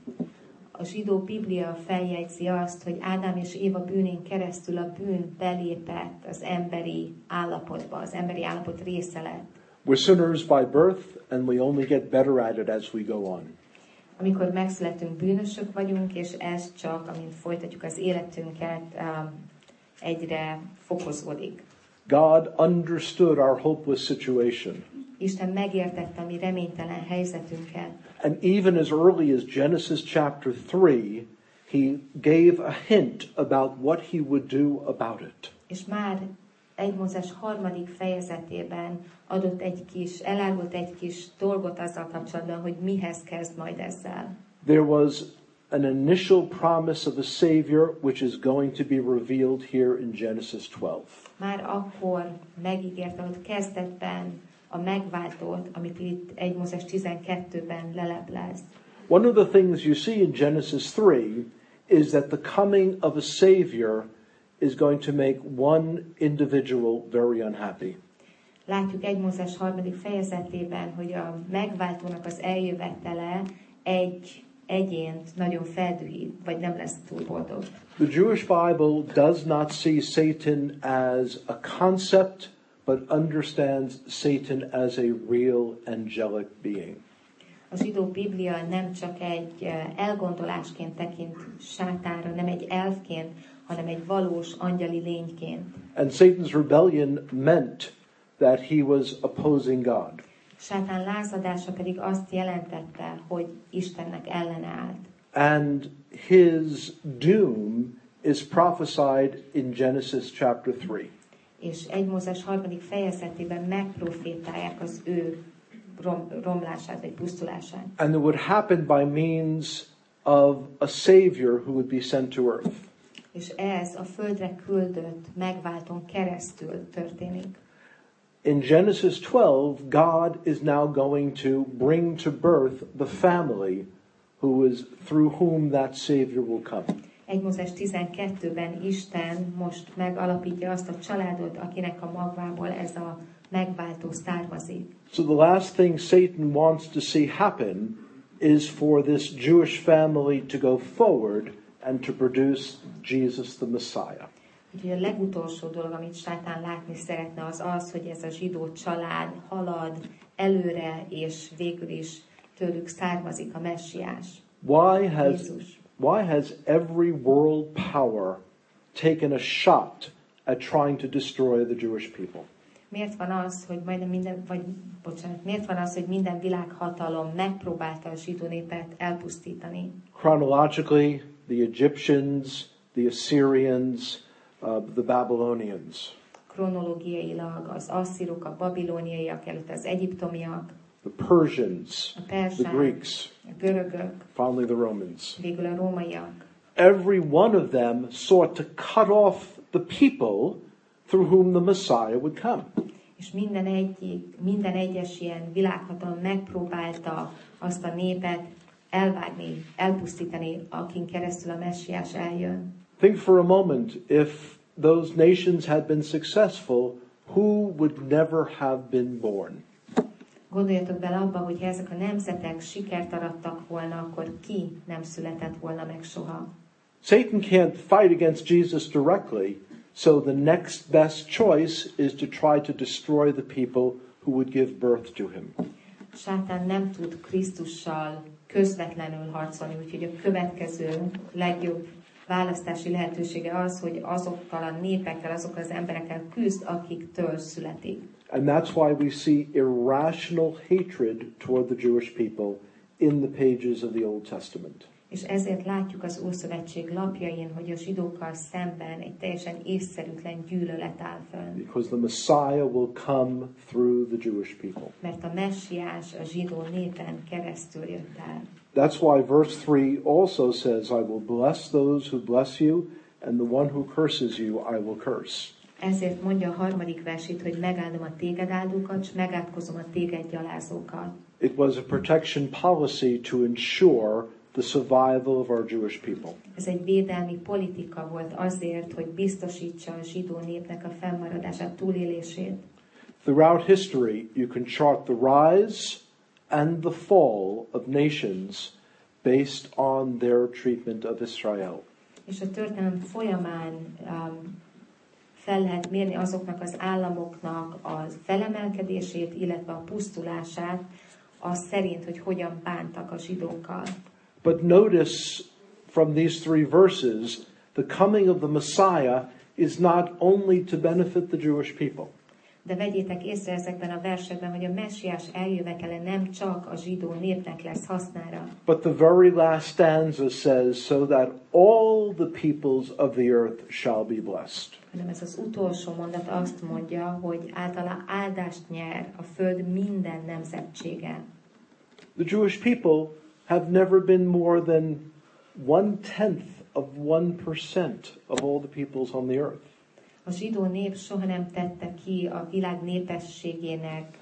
A zsidó Biblia feljegyzi azt, hogy Ádám és Éva bűnén keresztül a bűn belépett az emberi állapotba, az emberi állapot része lett. We're sinners by birth, and we only get better at it as we go on. Amikor megszületünk, bűnösök vagyunk, és ez csak, amint folytatjuk az életünket, um, egyre fokozódik. God understood our hopeless situation. Isten megértette a mi reménytelen helyzetünket. And even as early as Genesis chapter three, he gave a hint about what he would do about it. És már egy Mózes harmadik fejezetében adott egy kis, elárult egy kis dolgot azzal kapcsolatban, hogy mihez kezd majd ezzel. There was an initial promise of a Savior which is going to be revealed here in Genesis twelve. Már akkor megígérte, hogy kezdetben a megváltót, amit itt egy Mózes tizenkettőben leleplez. One of the things you see in Genesis three is that the coming of a Savior is going to make one individual very unhappy. Látjuk egy Mózes harmadik fejezetében, hogy a megváltónak az eljövetele egy egyént nagyon feldühít, vagy nem lesz túl boldog. The Jewish Bible does not see Satan as a concept, but understands Satan as a real angelic being. A zsidó Biblia nem csak egy elgondolásként tekint sátánra, nem egy elfként, hanem egy valós angyali lényként. And Satan's rebellion meant that he was opposing God. Sátán lázadása pedig azt jelentette, hogy Istennek ellene állt. And his doom is prophesied in Genesis chapter three. És egy Mózes harmadik fejezetében megprofétálják az ő rom, romlását, vagy pusztulását. And it would happen by means of a Savior who would be sent to earth. És ez a földre küldött megváltón keresztül történik. In Genesis twelve, God is now going to bring to birth the family who is through whom that Savior will come. egy Mózes tizenkettőben Isten most megalapítja azt a családot, akinek a magvából ez a megváltó származik. So the last thing Satan wants to see happen is for this Jewish family to go forward and to produce Jesus the Messiah. Úgyhogy a legutolsó dolog, amit Sátán látni szeretne, az az, hogy ez a zsidó család halad előre, és végül is tőlük származik a messiás. Why has, Jézus. why has every world power taken a shot at trying to destroy the Jewish people? Miért van az, hogy majdnem minden, vagy bocsánat, miért van az, hogy minden világhatalom megpróbálta a zsidó népet elpusztítani? Chronologically, the Egyptians, the Assyrians, uh, the Babylonians. Kronológiailag az asszírok, a babilóniaiak, előtt az egyiptomiak, the Persians, a persák, the Greeks, a görögök, finally the Romans. végül a rómaiak. Every one of them sought to cut off the people through whom the Messiah would come. És minden egyik, minden egyes ilyen világhatalom megpróbálta azt a népet elvágni, elpusztítani, akin keresztül a messiás eljön. Think for a moment, if those nations had been successful, who would never have been born? Gondoljatok bele abba, hogy ha ezek a nemzetek sikert arattak volna, akkor ki nem született volna meg soha. Satan can't fight against Jesus directly, so the next best choice is to try to destroy the people who would give birth to him. Sátán nem tud Krisztussal közvetlenül harcolni, úgyhogy a következő legjobb választási lehetősége az, hogy azokkal a népekkel, azokkal az emberekkel küzd, akiktől születik. And that's why we see irrational hatred toward the Jewish people in the pages of the Old Testament. És ezért látjuk az Ószövetség lapjain, hogy a zsidókkal szemben egy teljesen észszerűtlen gyűlölet áll fönn. Because the Messiah will come through the Jewish people. Mert a messiás a zsidó népen keresztül jött el. That's why verse three also says, I will bless those who bless you, and the one who curses you I will curse. Ezért mondja a harmadik versét, hogy megáldom a téged áldókat, és megátkozom a téged gyalázókat. It was a protection policy to ensure the survival of our Jewish people. Ez egy védelmi politika volt azért, hogy biztosítsa a zsidó népnek a fennmaradását, túlélését. Throughout history, you can chart the rise and the fall of nations based on their treatment of Israel. És a történelem folyamán um, fel lehet mérni azoknak az államoknak a felemelkedését, illetve a pusztulását, az szerint, hogy hogyan bántak a zsidókkal. But notice from these three verses, the coming of the Messiah is not only to benefit the Jewish people. De vegyétek észre ezekben a versekben, hogy a messiás eljövetele nem csak a zsidó népnek lesz hasznára. But the very last stanza says, so that all the peoples of the earth shall be blessed. Hanem ez az utolsó mondat azt mondja, hogy általa áldást nyer a föld minden nemzetsége. The Jewish people have never been more than one-tenth of one percent of all the peoples on the earth. A zsidó nép soha nem tette ki a világ népességének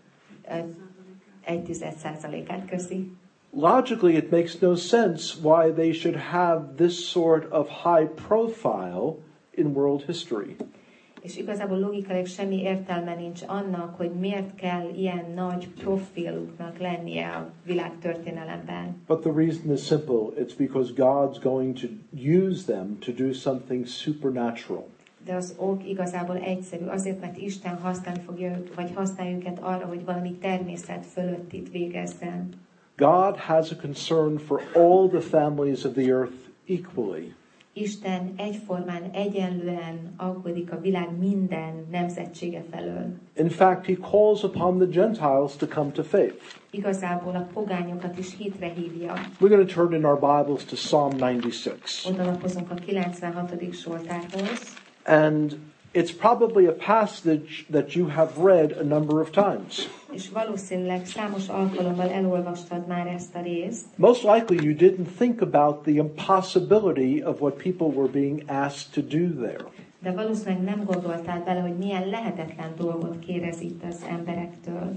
egy tized százalékát, köszi. Logically, it makes no sense why they should have this sort of high profile in world history. És igazából logikailag semmi értelme nincs annak, hogy miért kell ilyen nagy profiluknak lennie a világtörténelemben. But the reason is simple. It's because God's going to use them to do something supernatural. De az ok igazából egyszerű, azért, mert Isten használni fogja, vagy használja őket arra, hogy valami természet fölöttit végezzen. God has a concern for all the families of the earth equally. Isten egyformán, egyenlően aggódik a világ minden nemzetsége felől. In fact, he calls upon the Gentiles to come to faith. Igazából a pogányokat is hitre hívja. We're going to turn in our Bibles to Psalm ninety-six. Oda lapozunk a kilencvenhatodik Zsoltárhoz. And it's probably a passage that you have read a number of times. És valószínűleg számos alkalommal elolvastad már ezt a részt. Most likely you didn't think about the impossibility of what people were being asked to do there. De valószínűleg nem gondoltál bele, hogy milyen lehetetlen dolgot kérez itt az emberektől.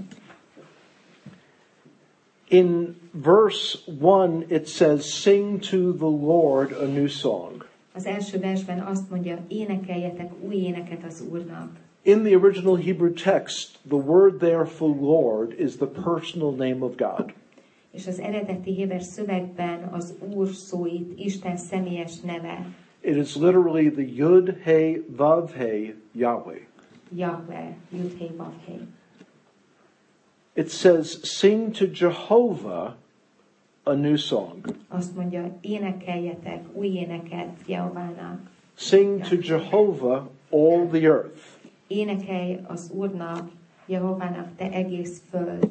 In verse one it says, "Sing to the Lord a new song." Az első versben azt mondja, énekeljetek új éneket az Úrnak. In the original Hebrew text, the word there for Lord is the personal name of God. És az eredeti héber szövegben az Úr szó itt Isten személyes neve. It is literally the Yud, He, Vav, He, Yahweh. Yahweh, Yud, He, Vav, He. It says, "Sing to Jehovah a new song." Azt mondja, énekeljetek új éneket Jehovának. Sing to Jehovah all the earth. Énekelj az Úrnak, Jehovának, te egész föld.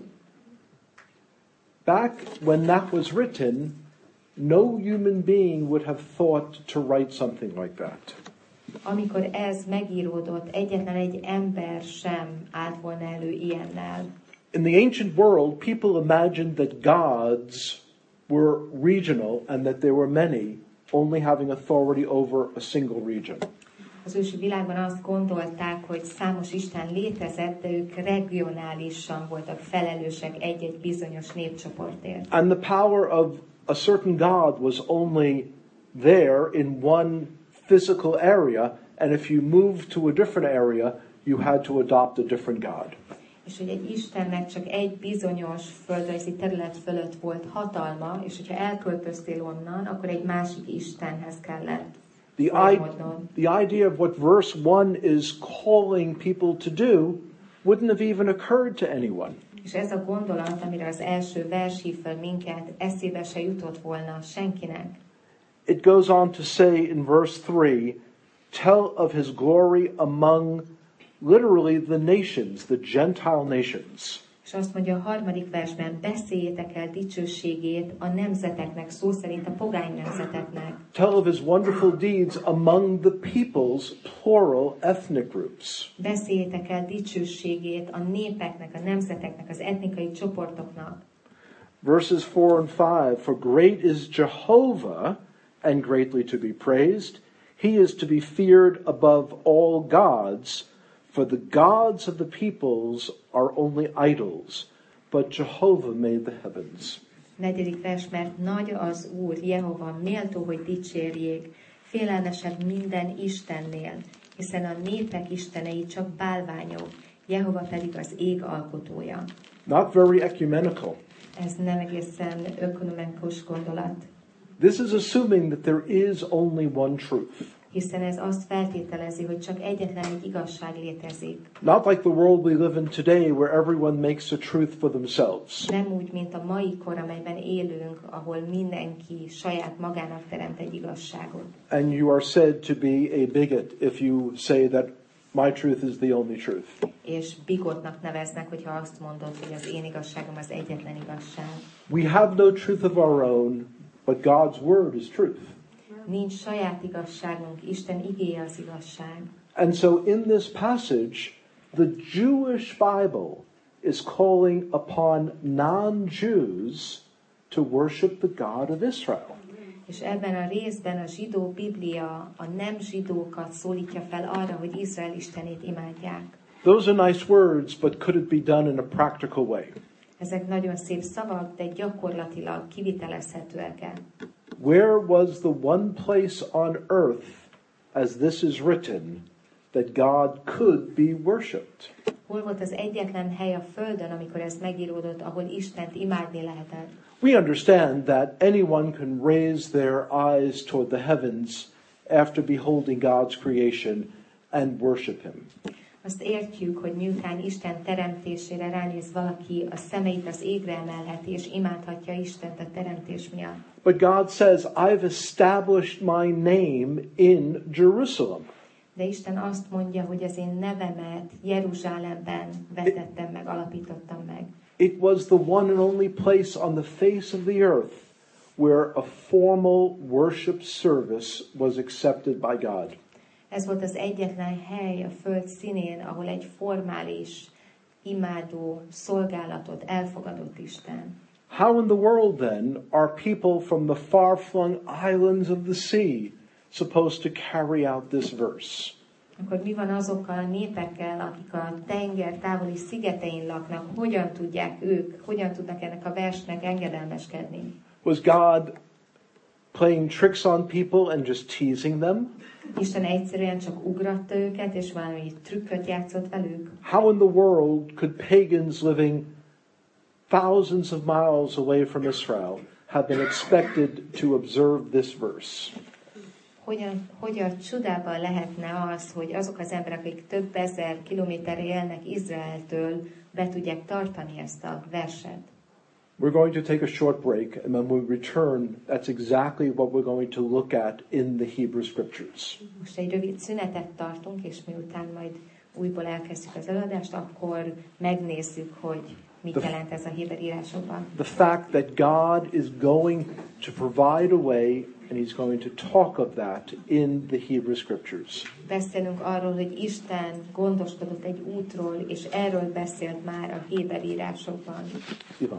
Back when that was written, no human being would have thought to write something like that. Amikor ez megíródott, egyetlen egy ember sem állt volna elő ilyennel. In the ancient world, people imagined that gods were regional and that there were many, only having authority over a single region. Az ősi világban azt gondolták, hogy számos isten létezett, de ők regionálisan voltak felelősek egy-egy bizonyos népcsoportért. And the power of a certain god was only there in one physical area, and if you moved to a different area, you had to adopt a different god. És hogy egy Istennek csak egy bizonyos földrajzi terület fölött volt hatalma, és hogyha elköltöztél onnan, akkor egy másik Istenhez kellett The, I- the idea of what verse one is calling people to do wouldn't have even occurred to anyone. És ez a gondolat, amire az első vers hív fel minket, eszébe se jutott volna senkinek. It goes on to say in verse three, "Tell of his glory among," literally the nations, the Gentile nations. És azt mondja a harmadik versben, beszéljétek el dicsőségét a nemzeteknek, szó szerint a pogány nemzeteknek. Tell of his wonderful deeds among the peoples, plural ethnic groups. Beszéljétek el dicsőségét a népeknek, a nemzeteknek, az etnikai csoportoknak. Verses four and five, "For great is Jehovah, and greatly to be praised. He is to be feared above all gods. For the gods of the peoples are only idols, but Jehovah made the heavens." Negyedik vers, mert nagy az Úr, Jehova, méltó, hogy dicsérjék, félelmesebb minden Istennél, hiszen a népek istenei csak bálványok, Jehova pedig az ég alkotója. Not very ecumenical. Ez nem egészen ökonomikus gondolat. This is assuming that there is only one truth. Hiszen ez azt feltételezi, hogy csak egyetlen egy igazság létezik. Not like the world we live in today, where everyone makes a truth for themselves. Nem úgy, mint a mai kor, amelyben élünk, ahol mindenki saját magának teremt egy igazságot. And you are said to be a bigot if you say that my truth is the only truth. És bigotnak neveznek, hogyha azt mondod, hogy az én igazságom az egyetlen igazság. We have no truth of our own, but God's word is truth. Nincs saját igazságunk, Isten igéje az igazság. And so in this passage, the Jewish Bible is calling upon non-Jews to worship the God of Israel. És ebben a részben a zsidó Biblia a nem zsidókat szólítja fel arra, hogy Izrael Istenét imádják. Those are nice words, but could it be done in a practical way? Ezek nagyon szép szavak, de gyakorlatilag kivitelezhetőek-e? Where was the one place on earth, as this is written, that God could be worshipped? Hol volt az egyetlen hely a földön, amikor ez megíródott, ahol Istent imádni lehetett? We understand that anyone can raise their eyes toward the heavens after beholding God's creation and worship him. Azt értjük, hogy miután Isten teremtésére ránéz valaki, a szemeit az égre emelheti, és imádhatja Istent a teremtés miatt. But God says, I've established my name in Jerusalem. De Isten azt mondja, hogy az én nevemet Jeruzsálemben vetettem meg, alapítottam meg. It was the one and only place on the face of the earth where a formal worship service was accepted by God. Ez volt az egyetlen hely a föld színén, ahol egy formális, imádó szolgálatot elfogadott Isten. How in the world then are people from the far-flung islands of the sea supposed to carry out this verse? Akkor mi van azokkal a népekkel, akik a tenger távoli szigetein laknak? Hogyan tudják ők, hogyan tudnak ennek a versnek engedelmeskedni? Was God playing tricks on people and just teasing them? Isten egyszerűen csak ugratta őket, és valami trükköt játszott velük? How in the world could pagans living thousands of miles away from Israel have been expected to observe this verse? Hogyan, hogyan csodában lehetne az, hogy azok az emberek, akik több ezer kilométerre élnek Izraeltől, be tudják tartani ezt a verset? We're going to take a short break, and when we return, that's exactly what we're going to look at in the Hebrew Scriptures. Most egy rövid szünetet tartunk, és miután majd újból elkezdjük az előadást, akkor megnézzük, hogy mit The- jelent ez a héber írásokban. The fact that God is going to provide a way, and he's going to talk of that in the Hebrew Scriptures. Beszélünk arról, hogy Isten gondoskodott egy útról, és erről beszélt már a héber írásokban. Ivan.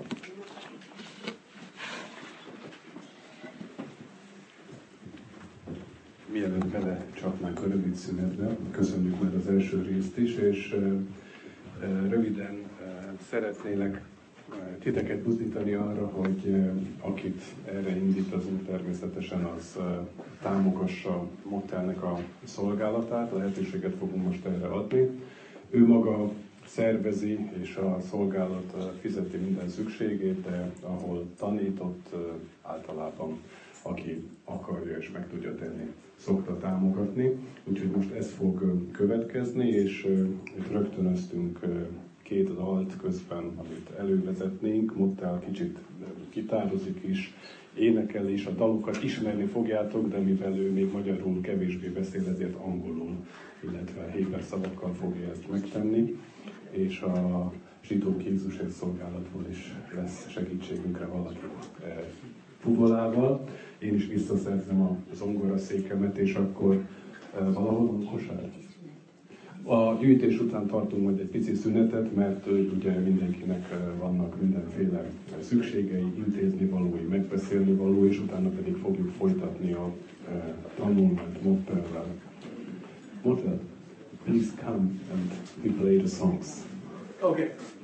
Mielőtt belecsapnánk a rövid szünetbe, köszönjük meg az első részt is, és uh, uh, röviden uh, szeretnélek uh, titeket buzdítani arra, hogy uh, akit erre indít az út, természetesen az uh, támogassa Mottelnek a szolgálatát, lehetőséget fogunk most erre adni. Ő maga szervezi, és a szolgálat uh, fizeti minden szükségét, de ahol tanított, uh, általában aki akarja és meg tudja tenni, szokta támogatni. Úgyhogy most ez fog következni, és uh, itt rögtönöztünk uh, két dalt közben, amit elővezetnénk. Mottel kicsit gitározik is, énekel is, a dalokat ismerni fogjátok, de mivel ő még magyarul kevésbé beszél, ezért angolul, illetve héber szavakkal fogja ezt megtenni. És a zsidók Jézusért szolgálatból is lesz segítségünkre valaki uh, fugolával. Én is visszaszerzem a zongoraszékemet, és akkor e, valahol van kosár. A gyűjtés után tartunk majd egy pici szünetet, mert ugye mindenkinek e, vannak mindenféle szükségei, intézni valói, megbeszélni való, és utána pedig fogjuk folytatni a e, tanulmányt Mottellel. Mottel, please come and we play the songs. Okay.